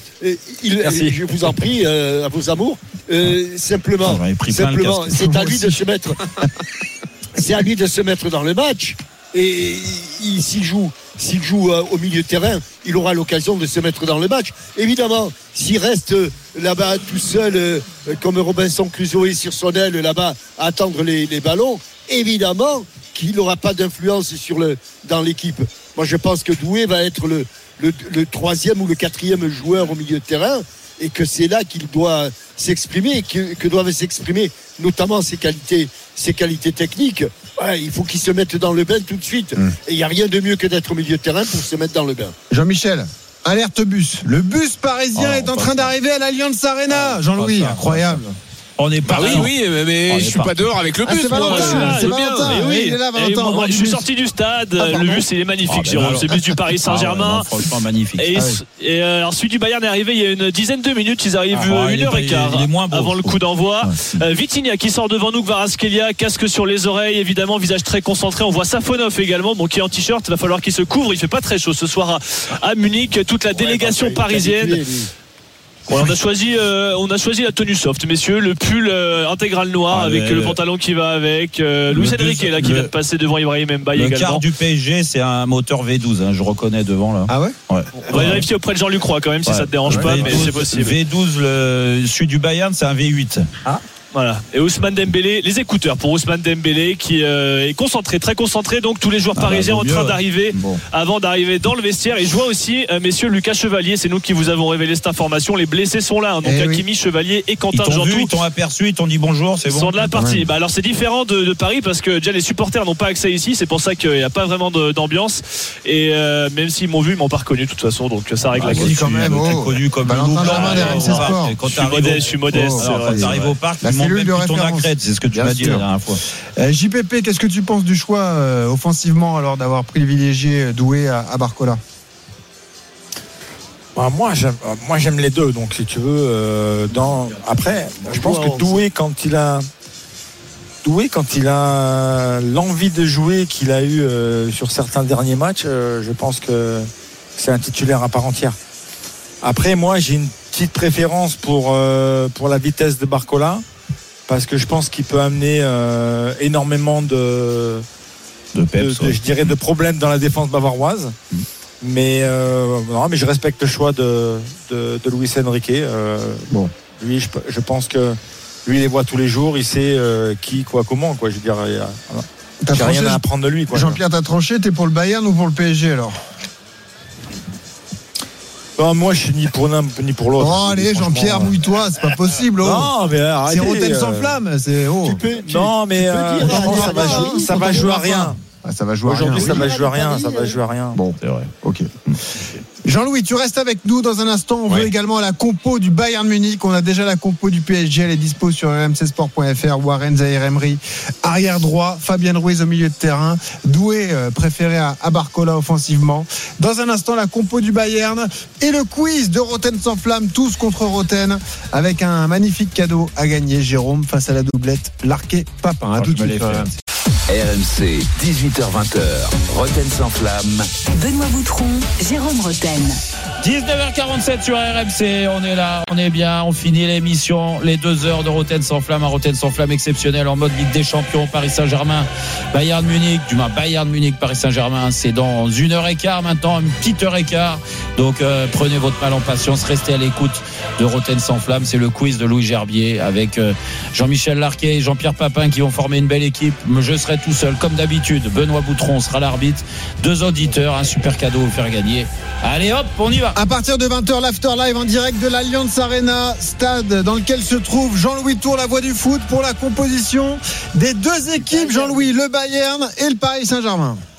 je vous en prie, à vos amours, simplement, c'est à lui de se mettre. C'est à lui de se mettre dans le match. Et s'il joue au milieu de terrain, il aura l'occasion de se mettre dans le match. Évidemment, s'il reste là-bas tout seul, comme Robinson Crusoe sur son aile là-bas, à attendre les ballons, évidemment qu'il n'aura pas d'influence dans l'équipe. Moi, je pense que Doué va être le troisième ou le quatrième joueur au milieu de terrain, et que c'est là qu'il doit s'exprimer, que doivent s'exprimer notamment ses qualités techniques. Ouais, il faut qu'il se mette dans le bain tout de suite. Et il n'y a rien de mieux que d'être au milieu de terrain pour se mettre dans le bain. Jean-Michel, alerte bus. Le bus parisien est en train d'arriver à l'Allianz Arena. Jean-Louis, incroyable. On est pas mais je suis pas dehors avec le bus. C'est Valentin, c'est Valentin. Oui, il est là, Valentin. Je suis sorti du stade. Le bus, il est magnifique, Jérôme. C'est le bus du Paris Saint-Germain. Franchement, magnifique. Et alors, celui du Bayern est arrivé il y a une dizaine de minutes. Ils arrivent 1h15 avant le coup d'envoi. Vitinha qui sort devant nous, Kvaratskhelia, casque sur les oreilles, évidemment, visage très concentré. On voit Safonov également, qui est en t-shirt. Il va falloir qu'il se couvre. Il fait pas très chaud ce soir à Munich. Toute la délégation parisienne. On a choisi la tenue soft, messieurs, le pull intégral noir avec le pantalon qui va avec. Luis Enrique là qui vient de passer devant Ibrahim Mbaye également. Le quart du PSG, c'est un moteur V12, je reconnais devant là. Ah ouais. On va vérifier auprès de Jean-Luc Roy quand même si ça te dérange pas, mais c'est possible. V12, celui du Bayern, c'est un V8. Ah. Voilà. Et Ousmane Dembélé, les écouteurs pour Ousmane Dembélé qui est concentré, très concentré. Donc tous les joueurs parisiens en train d'arriver avant d'arriver dans le vestiaire. Et je vois aussi messieurs Lucas Chevalier, c'est nous qui vous avons révélé cette information. Les blessés sont là, donc Hakimi, Chevalier et Quentin Jantou. Ils t'ont aperçu, ils t'ont dit bonjour, c'est bon. Ils sont de la partie. Alors c'est différent de Paris parce que déjà les supporters n'ont pas accès ici, c'est pour ça qu'il n'y a pas vraiment d'ambiance. Et même s'ils m'ont vu, ils m'ont pas reconnu de toute façon, donc ça règle la question. Quand même, connu comme Valentin Germain d'RMC Sport. Je suis modeste. Quand tu arrives au parc, cellule de référence. C'est ce que tu m'as dit la dernière fois. JPP, qu'est-ce que tu penses du choix offensivement alors d'avoir privilégié Doué à Barcola? Moi j'aime les deux, donc si tu veux après je pense que Doué quand il a l'envie de jouer qu'il a eu sur certains derniers matchs, je pense que c'est un titulaire à part entière. Après moi j'ai une petite préférence pour la vitesse de Barcola, parce que je pense qu'il peut amener énormément de je dirais de problèmes dans la défense bavaroise. Mais je respecte le choix de Luis Enrique. Lui, je pense que lui, il les voit tous les jours, il sait qui, quoi, comment, quoi. Je veux dire, j'ai rien à apprendre de lui, quoi. Jean-Pierre, t'as tranché, t'es pour le Bayern ou pour le PSG alors? Moi, je suis ni pour l'un ni pour l'autre. Oh, allez, Jean-Pierre, mouille-toi, c'est pas possible. Non, mais arrêtez. C'est Rotten sans flamme. C'est ça va jouer à rien. Ça va jouer à rien. Aujourd'hui, ça va jouer à rien. Ça va jouer à rien. Bon, c'est vrai. Ok. Jean-Louis, tu restes avec nous dans un instant. On veut également la compo du Bayern Munich. On a déjà la compo du PSG. Elle est dispo sur rmcsport.fr. Warren Zaïre-Emery, arrière droit. Fabien Ruiz au milieu de terrain. Doué préféré à Barcola offensivement. Dans un instant, la compo du Bayern et le quiz de Rotten sans flamme. Tous contre Rotten, avec un magnifique cadeau à gagner. Jérôme face à la doublette Larquet-Papin. À tout de suite. RMC, 18h-20h, Rotten sans flamme. Benoît Boutron, Jérôme Rotten. 19h47 sur RMC, on est là, on est bien, on finit l'émission, les 2 heures de Rotten sans flamme, un Rotten sans flamme exceptionnel en mode Ligue des Champions, Paris Saint-Germain, Bayern Munich, Bayern Munich, Paris Saint-Germain, c'est dans 1h15 maintenant, une petite heure et quart, donc prenez votre mal en patience, restez à l'écoute de Rotten sans flamme, c'est le quiz de Louis Gerbier avec Jean-Michel Larquet et Jean-Pierre Papin qui vont former une belle équipe. Je serai tout seul comme d'habitude, Benoît Boutron sera l'arbitre, 2 auditeurs, un super cadeau à vous faire gagner. Allez hop, on y va. À partir de 20h, l'After Live en direct de l'Allianz Arena, stade dans lequel se trouve Jean-Louis Tour, la voix du foot, pour la composition des 2 équipes, Jean-Louis, le Bayern et le Paris Saint-Germain.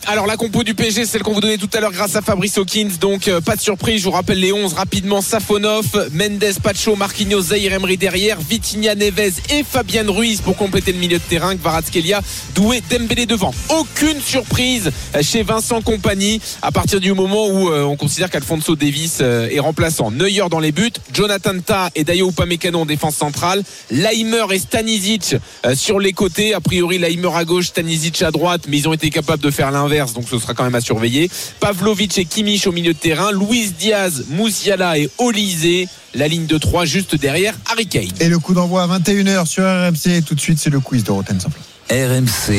Alors la compo du PSG, celle qu'on vous donnait tout à l'heure grâce à Fabrice Hawkins. Donc pas de surprise, je vous rappelle les 11 rapidement. Safonov, Mendes, Pacho, Marquinhos, Zahir Emery derrière, Vitinha, Neves et Fabian Ruiz pour compléter le milieu de terrain. Kvaratskhelia, Doué, Dembélé devant. Aucune surprise chez Vincent Kompany à partir du moment où on considère qu'Alphonso Davies est remplaçant. Neuer dans les buts, Jonathan Tah et Dayo Upamecano en défense centrale, Laimer et Stanisic sur les côtés. A priori Laimer à gauche, Stanisic à droite, mais ils ont été capables de faire l'inverse, donc ce sera quand même à surveiller. Pavlovic et Kimmich au milieu de terrain, Luis Diaz, Musiala et Olysée. La ligne de 3 juste derrière Harry Kane. Et le coup d'envoi à 21h sur RMC. Tout de suite, c'est le quiz de Roten Simple. RMC.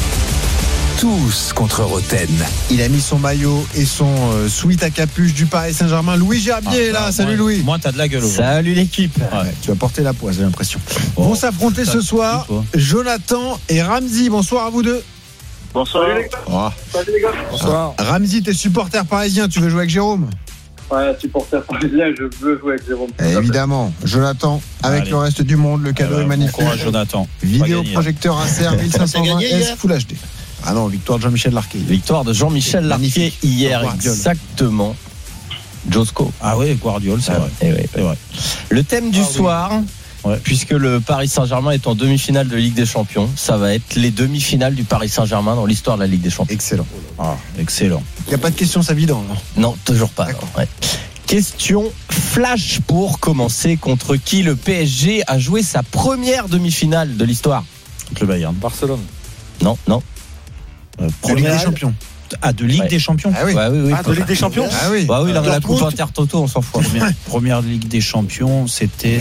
Tous contre Roten. Il a mis son maillot et son sweat à capuche du Paris Saint-Germain. Louis Gerbier est là. Salut Louis. Moi, t'as de la gueule. Salut l'équipe. Ouais, tu vas porter la poisse, j'ai l'impression. Vont s'affronter ce soir Jonathan et Ramzi. Bonsoir à vous deux. Bonsoir. Salut les gars. Bonsoir. Ramzi, t'es supporter parisien. Tu veux jouer avec Jérôme? Ouais, supporter parisien, je veux jouer avec Jérôme. Évidemment. Jonathan, avec le reste du monde, le cadeau est magnifique. Bon courage, Jonathan. Vidéo projecteur Acer 1520 S Full HD. Ah non, victoire de Jean-Michel Larquet. Victoire de Jean-Michel Larquet hier, exactement. Josco. Ah oui, Guardiola, c'est vrai. C'est vrai. Le thème du soir, puisque le Paris Saint-Germain est en demi-finale de Ligue des Champions, ça va être les demi-finales du Paris Saint-Germain dans l'histoire de la Ligue des Champions. Excellent. Excellent. Il n'y a pas de question, c'est évident. Non, toujours pas. Question flash pour commencer. Contre qui le PSG a joué sa première demi-finale de l'histoire? Contre le Bayern. Barcelone. Non. De Ligue des Champions. Ah, de Ligue des Champions. Ah oui. De Ligue des Champions. Ah oui. Bah oui, la Coupe Intertoto, on s'en fout. Première Ligue des Champions, c'était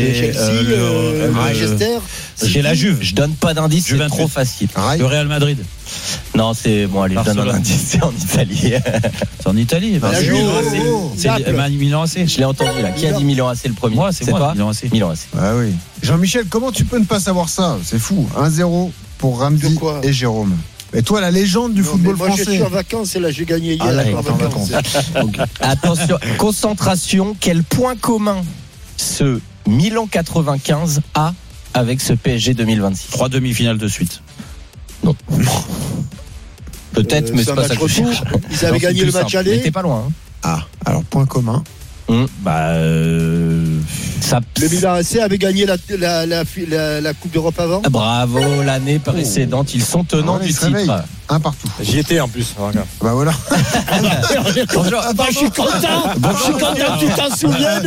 Manchester. C'était la Juve. Je donne pas d'indice, c'est trop facile. Le Real Madrid. Non, c'est bon, allez, je donne un indice, c'est en Italie. C'est en Italie. C'est Milan AC. Je l'ai entendu là. Qui a dit Milan AC le premier? Moi, c'est moi. Milan AC. Ah oui. Jean-Michel, comment tu peux ne pas savoir ça? C'est fou. 1-0 pour Ramzi et Jérôme. Et toi, la légende du football français. Moi, je suis en vacances et là, j'ai gagné hier. En vacances. Okay. Attention, concentration. Quel point commun ce Milan 95 a avec ce PSG 2026? 3 demi-finales de suite. Non. Peut-être, mais c'est pas ça que je cherche. Ils avaient gagné le match aller. T'es pas loin. Alors point commun. Le Milan AC avait gagné la Coupe d'Europe avant. Bravo, l'année précédente, ils sont tenants du titre. Un partout. J'y étais en plus. Bah voilà. Je suis content. Je suis content que tu t'en souviennes.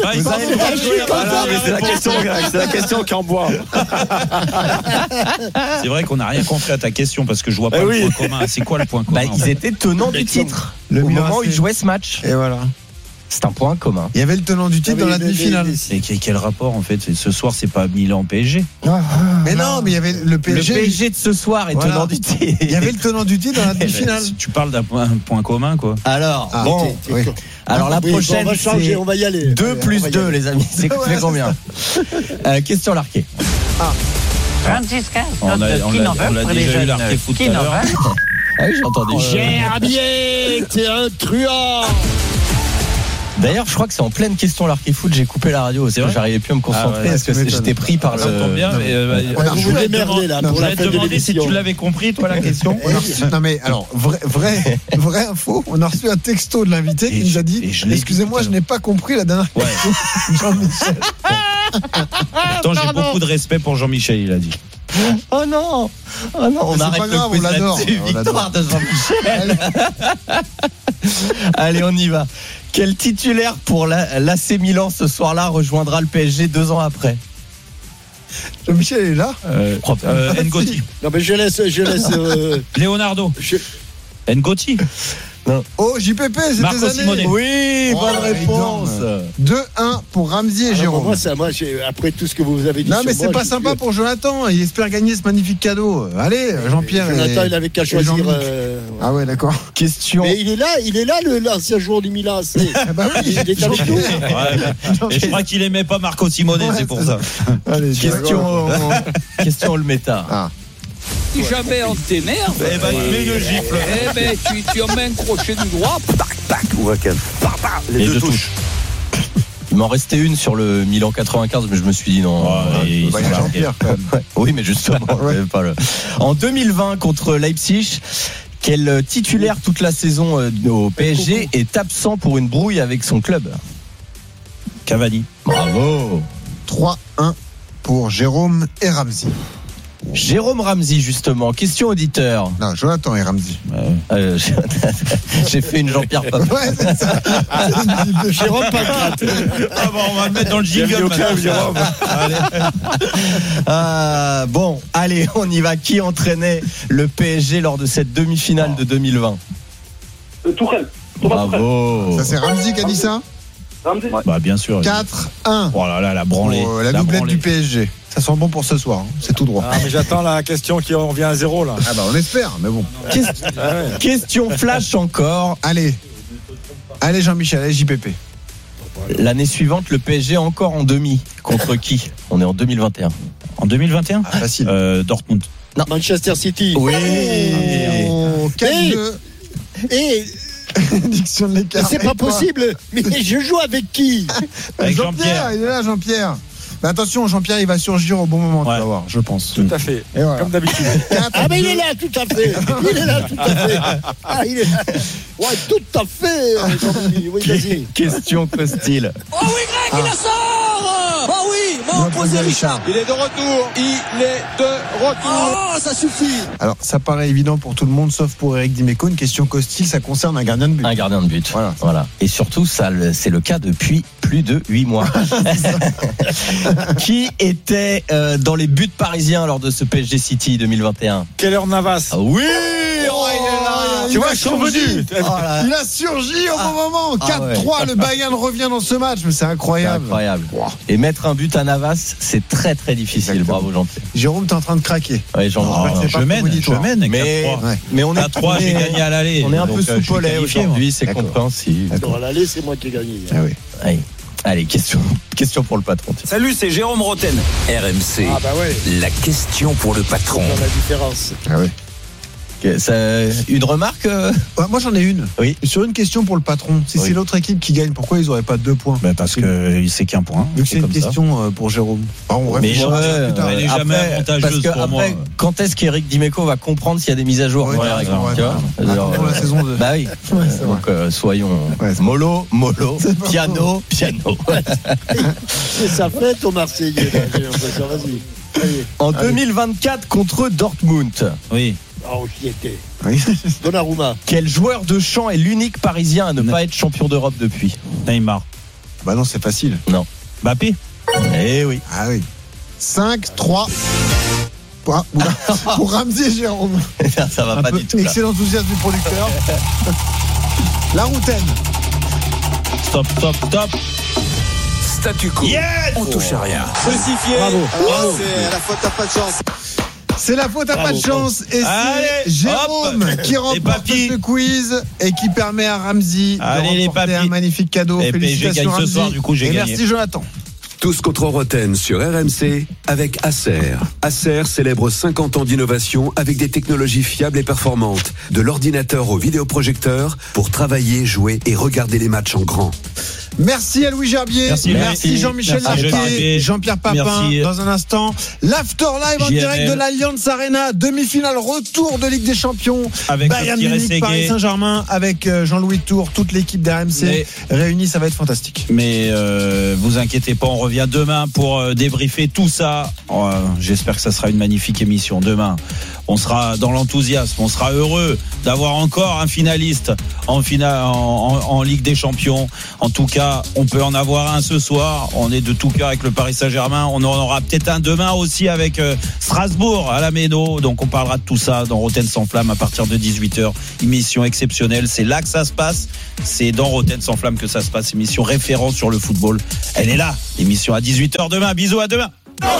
C'est la question qui en boit. C'est vrai qu'on n'a rien compris à ta question parce que je vois pas le point commun. C'est quoi le point commun? Ils étaient tenants du titre au moment où ils jouaient ce match. Et voilà. C'est un point commun. Il y avait le tenant du titre dans la demi-finale. Et quel rapport en fait? Ce soir, c'est pas Milan PSG. Mais non, mais il y avait le PSG. Le PSG de ce soir est tenant du titre. Il y avait le tenant du titre dans la demi-finale. Tu parles d'un point commun, quoi. Alors, Alors la prochaine, on va changer, on va y aller. 2 plus 2, les amis. C'est combien? Question Larquet. On a déjà eu Larquet foot tout à l'heure. Ah oui, j'ai entendu. Gerbier, t'es un truand. D'ailleurs, je crois que c'est en pleine question Larquet Foot. J'ai coupé la radio parce que j'arrivais plus à me concentrer parce que j'étais pris par Ça tombe bien, mais je voulais merder là. Je voulais te demander si tu l'avais compris, toi, la question. Non mais alors, vraie info, on a reçu un texto de l'invité qui nous a dit excusez-moi, je n'ai pas compris la dernière question. Jean-Michel. Pourtant, j'ai beaucoup de respect pour Jean-Michel, il a dit. Oh non, on arrête le quiz là-dessus. Victoire de Jean-Michel. Allez, on y va. Quel titulaire pour l'AC Milan ce soir-là rejoindra le PSG 2 ans après? Jean-Michel est là. N'Goti. Non mais je laisse. Leonardo. N'Goti. Non. Oh, JPP, c'était Simone. Oui, bonne réponse. 2-1 pour Ramzi et Jérôme. Moi, après tout ce que vous avez dit. Non, mais c'est pas sympa pour Jonathan. Il espère gagner ce magnifique cadeau. Allez, Jean-Pierre. Jonathan, il avait qu'à choisir. Ah ouais, d'accord. Question. Mais il est là, l'ancien joueur du Milan. Bah oui, il est avec nous. Et je crois qu'il aimait pas Marco Simone, c'est pour ça. Allez, question Olmeta. Si jamais on t'énerve, tu mets une gifle. Tu en mets un crochet du droit, les deux touches. Il m'en restait une sur le Milan 95, mais je me suis dit non. Jean-Pierre, quand même. Oui, mais justement, pas en 2020 contre Leipzig, Quel titulaire toute la saison au PSG est absent pour une brouille avec son club? Cavani. Bravo. 3-1 pour Jérôme et Ramzi. Jérôme Ramzi, justement. Question auditeur. Non, Jonathan et Ramzi. J'ai fait une Jean-Pierre Papin. Ouais, c'est ça. Jérôme Pancrate. Ah bon, on va le mettre dans le jingle. Bon, allez, on y va. Qui entraînait le PSG lors de cette demi-finale de 2020? Tourelle. Bravo. Ça, c'est Ramzi qui a dit ça? Ramzi. Bah, bien sûr. 4-1. Oh là là, la branlée. La doublette du PSG. Ça sent bon pour ce soir, hein. C'est tout droit. Ah, mais j'attends la question qui revient à 0 là. Ah bah on espère, mais bon. Question flash encore. Allez Jean-Michel, allez JPP. L'année suivante, le PSG encore en demi. Contre qui? On est en 2021. En 2021? Facile. Dortmund. Non. Manchester City. Oui. 4-2. Et Diction de l'écart. c'est pas possible. Mais je joue avec qui? Avec Jean-Pierre, il est là Jean-Pierre. Mais attention, Jean-Pierre, il va surgir au bon moment, tu vas voir, je pense. Tout à fait. Et voilà. Comme d'habitude. Ah mais il est là tout à fait. Il est là tout à fait. Ah il est là. Ouais, tout à fait. Oui, vas-y. Question Costil. Oh oui, Greg, il la sort. Oh oui, mon opposé Richard. Il est de retour. Oh, ça suffit. Alors, ça paraît évident pour tout le monde, sauf pour Eric Dimeco. Une question Costil, ça concerne un gardien de but. Un gardien de but. Voilà. Et surtout, ça, c'est le cas depuis plus de 8 mois. Qui était dans les buts parisiens lors de ce PSG City 2021? Keller Navas. Ah oui. Tu vois, je suis revenu. Il a surgi au bon moment. 4-3, le Bayern revient dans ce match, mais c'est incroyable. Et mettre un but à Navas, c'est très très difficile. Exactement. Bravo Jean-Pierre. Jérôme, t'es en train de craquer. Ouais, je mène. Mais on est 4-3, j'ai gagné à l'aller. On est un peu sous Paulet aujourd'hui, c'est compréhensible. À l'aller, c'est moi qui ai gagné. Ah oui. Allez, question pour le patron. Salut, c'est Jérôme Roten. RMC. Ah bah ouais. La question pour le patron. Dans la différence. Ah oui. Une remarque Moi j'en ai une. Oui. Sur une question pour le patron. Si c'est l'autre équipe qui gagne, pourquoi ils n'auraient pas 2 points? Parce que c'est qu'un point. Donc c'est une question pour Jérôme. Mais elle est jamais avantageuse pour moi. Quand est-ce qu'Éric Dimeco va comprendre s'il y a des mises à jour dans les règles, tu vois, pour la saison 2. Bah oui. Donc soyons mollo, piano. C'est sa fête aux Marseillais. Vas-y. En 2024 contre Dortmund. Oui. Oh, j'y étais. Oui. Donnarumma. Quel joueur de champ est l'unique Parisien à ne pas être champion d'Europe depuis? Neymar. Bah non, c'est facile. Non. Mbappé. Eh oui. Ah oui. 5-3. Pour Ramzi et Jérôme. Ça va pas du tout. Excellent enthousiasme du producteur. La Routen. Stop. Statu quo. Yes. On touche à rien. Crucifié. Bravo. C'est la faute à pas de chance. C'est la faute à pas de chance. Et c'est Jérôme qui remporte ce quiz et qui permet à Ramzi de remporter un magnifique cadeau. Et félicitations gagne ce soir, du coup j'ai gagné. Merci Jonathan. Tous contre Roten sur RMC avec Acer. Acer célèbre 50 ans d'innovation avec des technologies fiables et performantes. De l'ordinateur au vidéoprojecteur pour travailler, jouer et regarder les matchs en grand. Merci à Louis Gerbier. Merci Jean-Michel Larquet, Jean-Pierre Papin. Merci. Dans un instant, l'After Live en direct de l'Allianz Arena, demi-finale retour de Ligue des Champions. Avec Bayern Munich, Paris Saint-Germain, avec Jean-Louis Tour, toute l'équipe d'RMC réunie, ça va être fantastique. Mais vous inquiétez pas, on revient demain pour débriefer tout ça. J'espère que ça sera une magnifique émission demain. On sera dans l'enthousiasme, on sera heureux d'avoir encore un finaliste en Ligue des Champions. En tout cas, on peut en avoir un ce soir. On est de tout cœur avec le Paris Saint-Germain. On en aura peut-être un demain aussi avec Strasbourg à la Méno. Donc on parlera de tout ça dans Roten sans flamme à partir de 18h. Émission exceptionnelle, c'est là que ça se passe. C'est dans Roten sans flamme que ça se passe. Émission référence sur le football. Elle est là, émission à 18h demain. Bisous, à demain.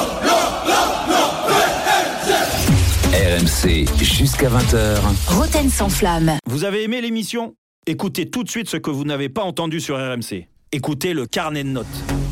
RMC jusqu'à 20h. Roten sans flamme. Vous avez aimé l'émission ? Écoutez tout de suite ce que vous n'avez pas entendu sur RMC. Écoutez le carnet de notes.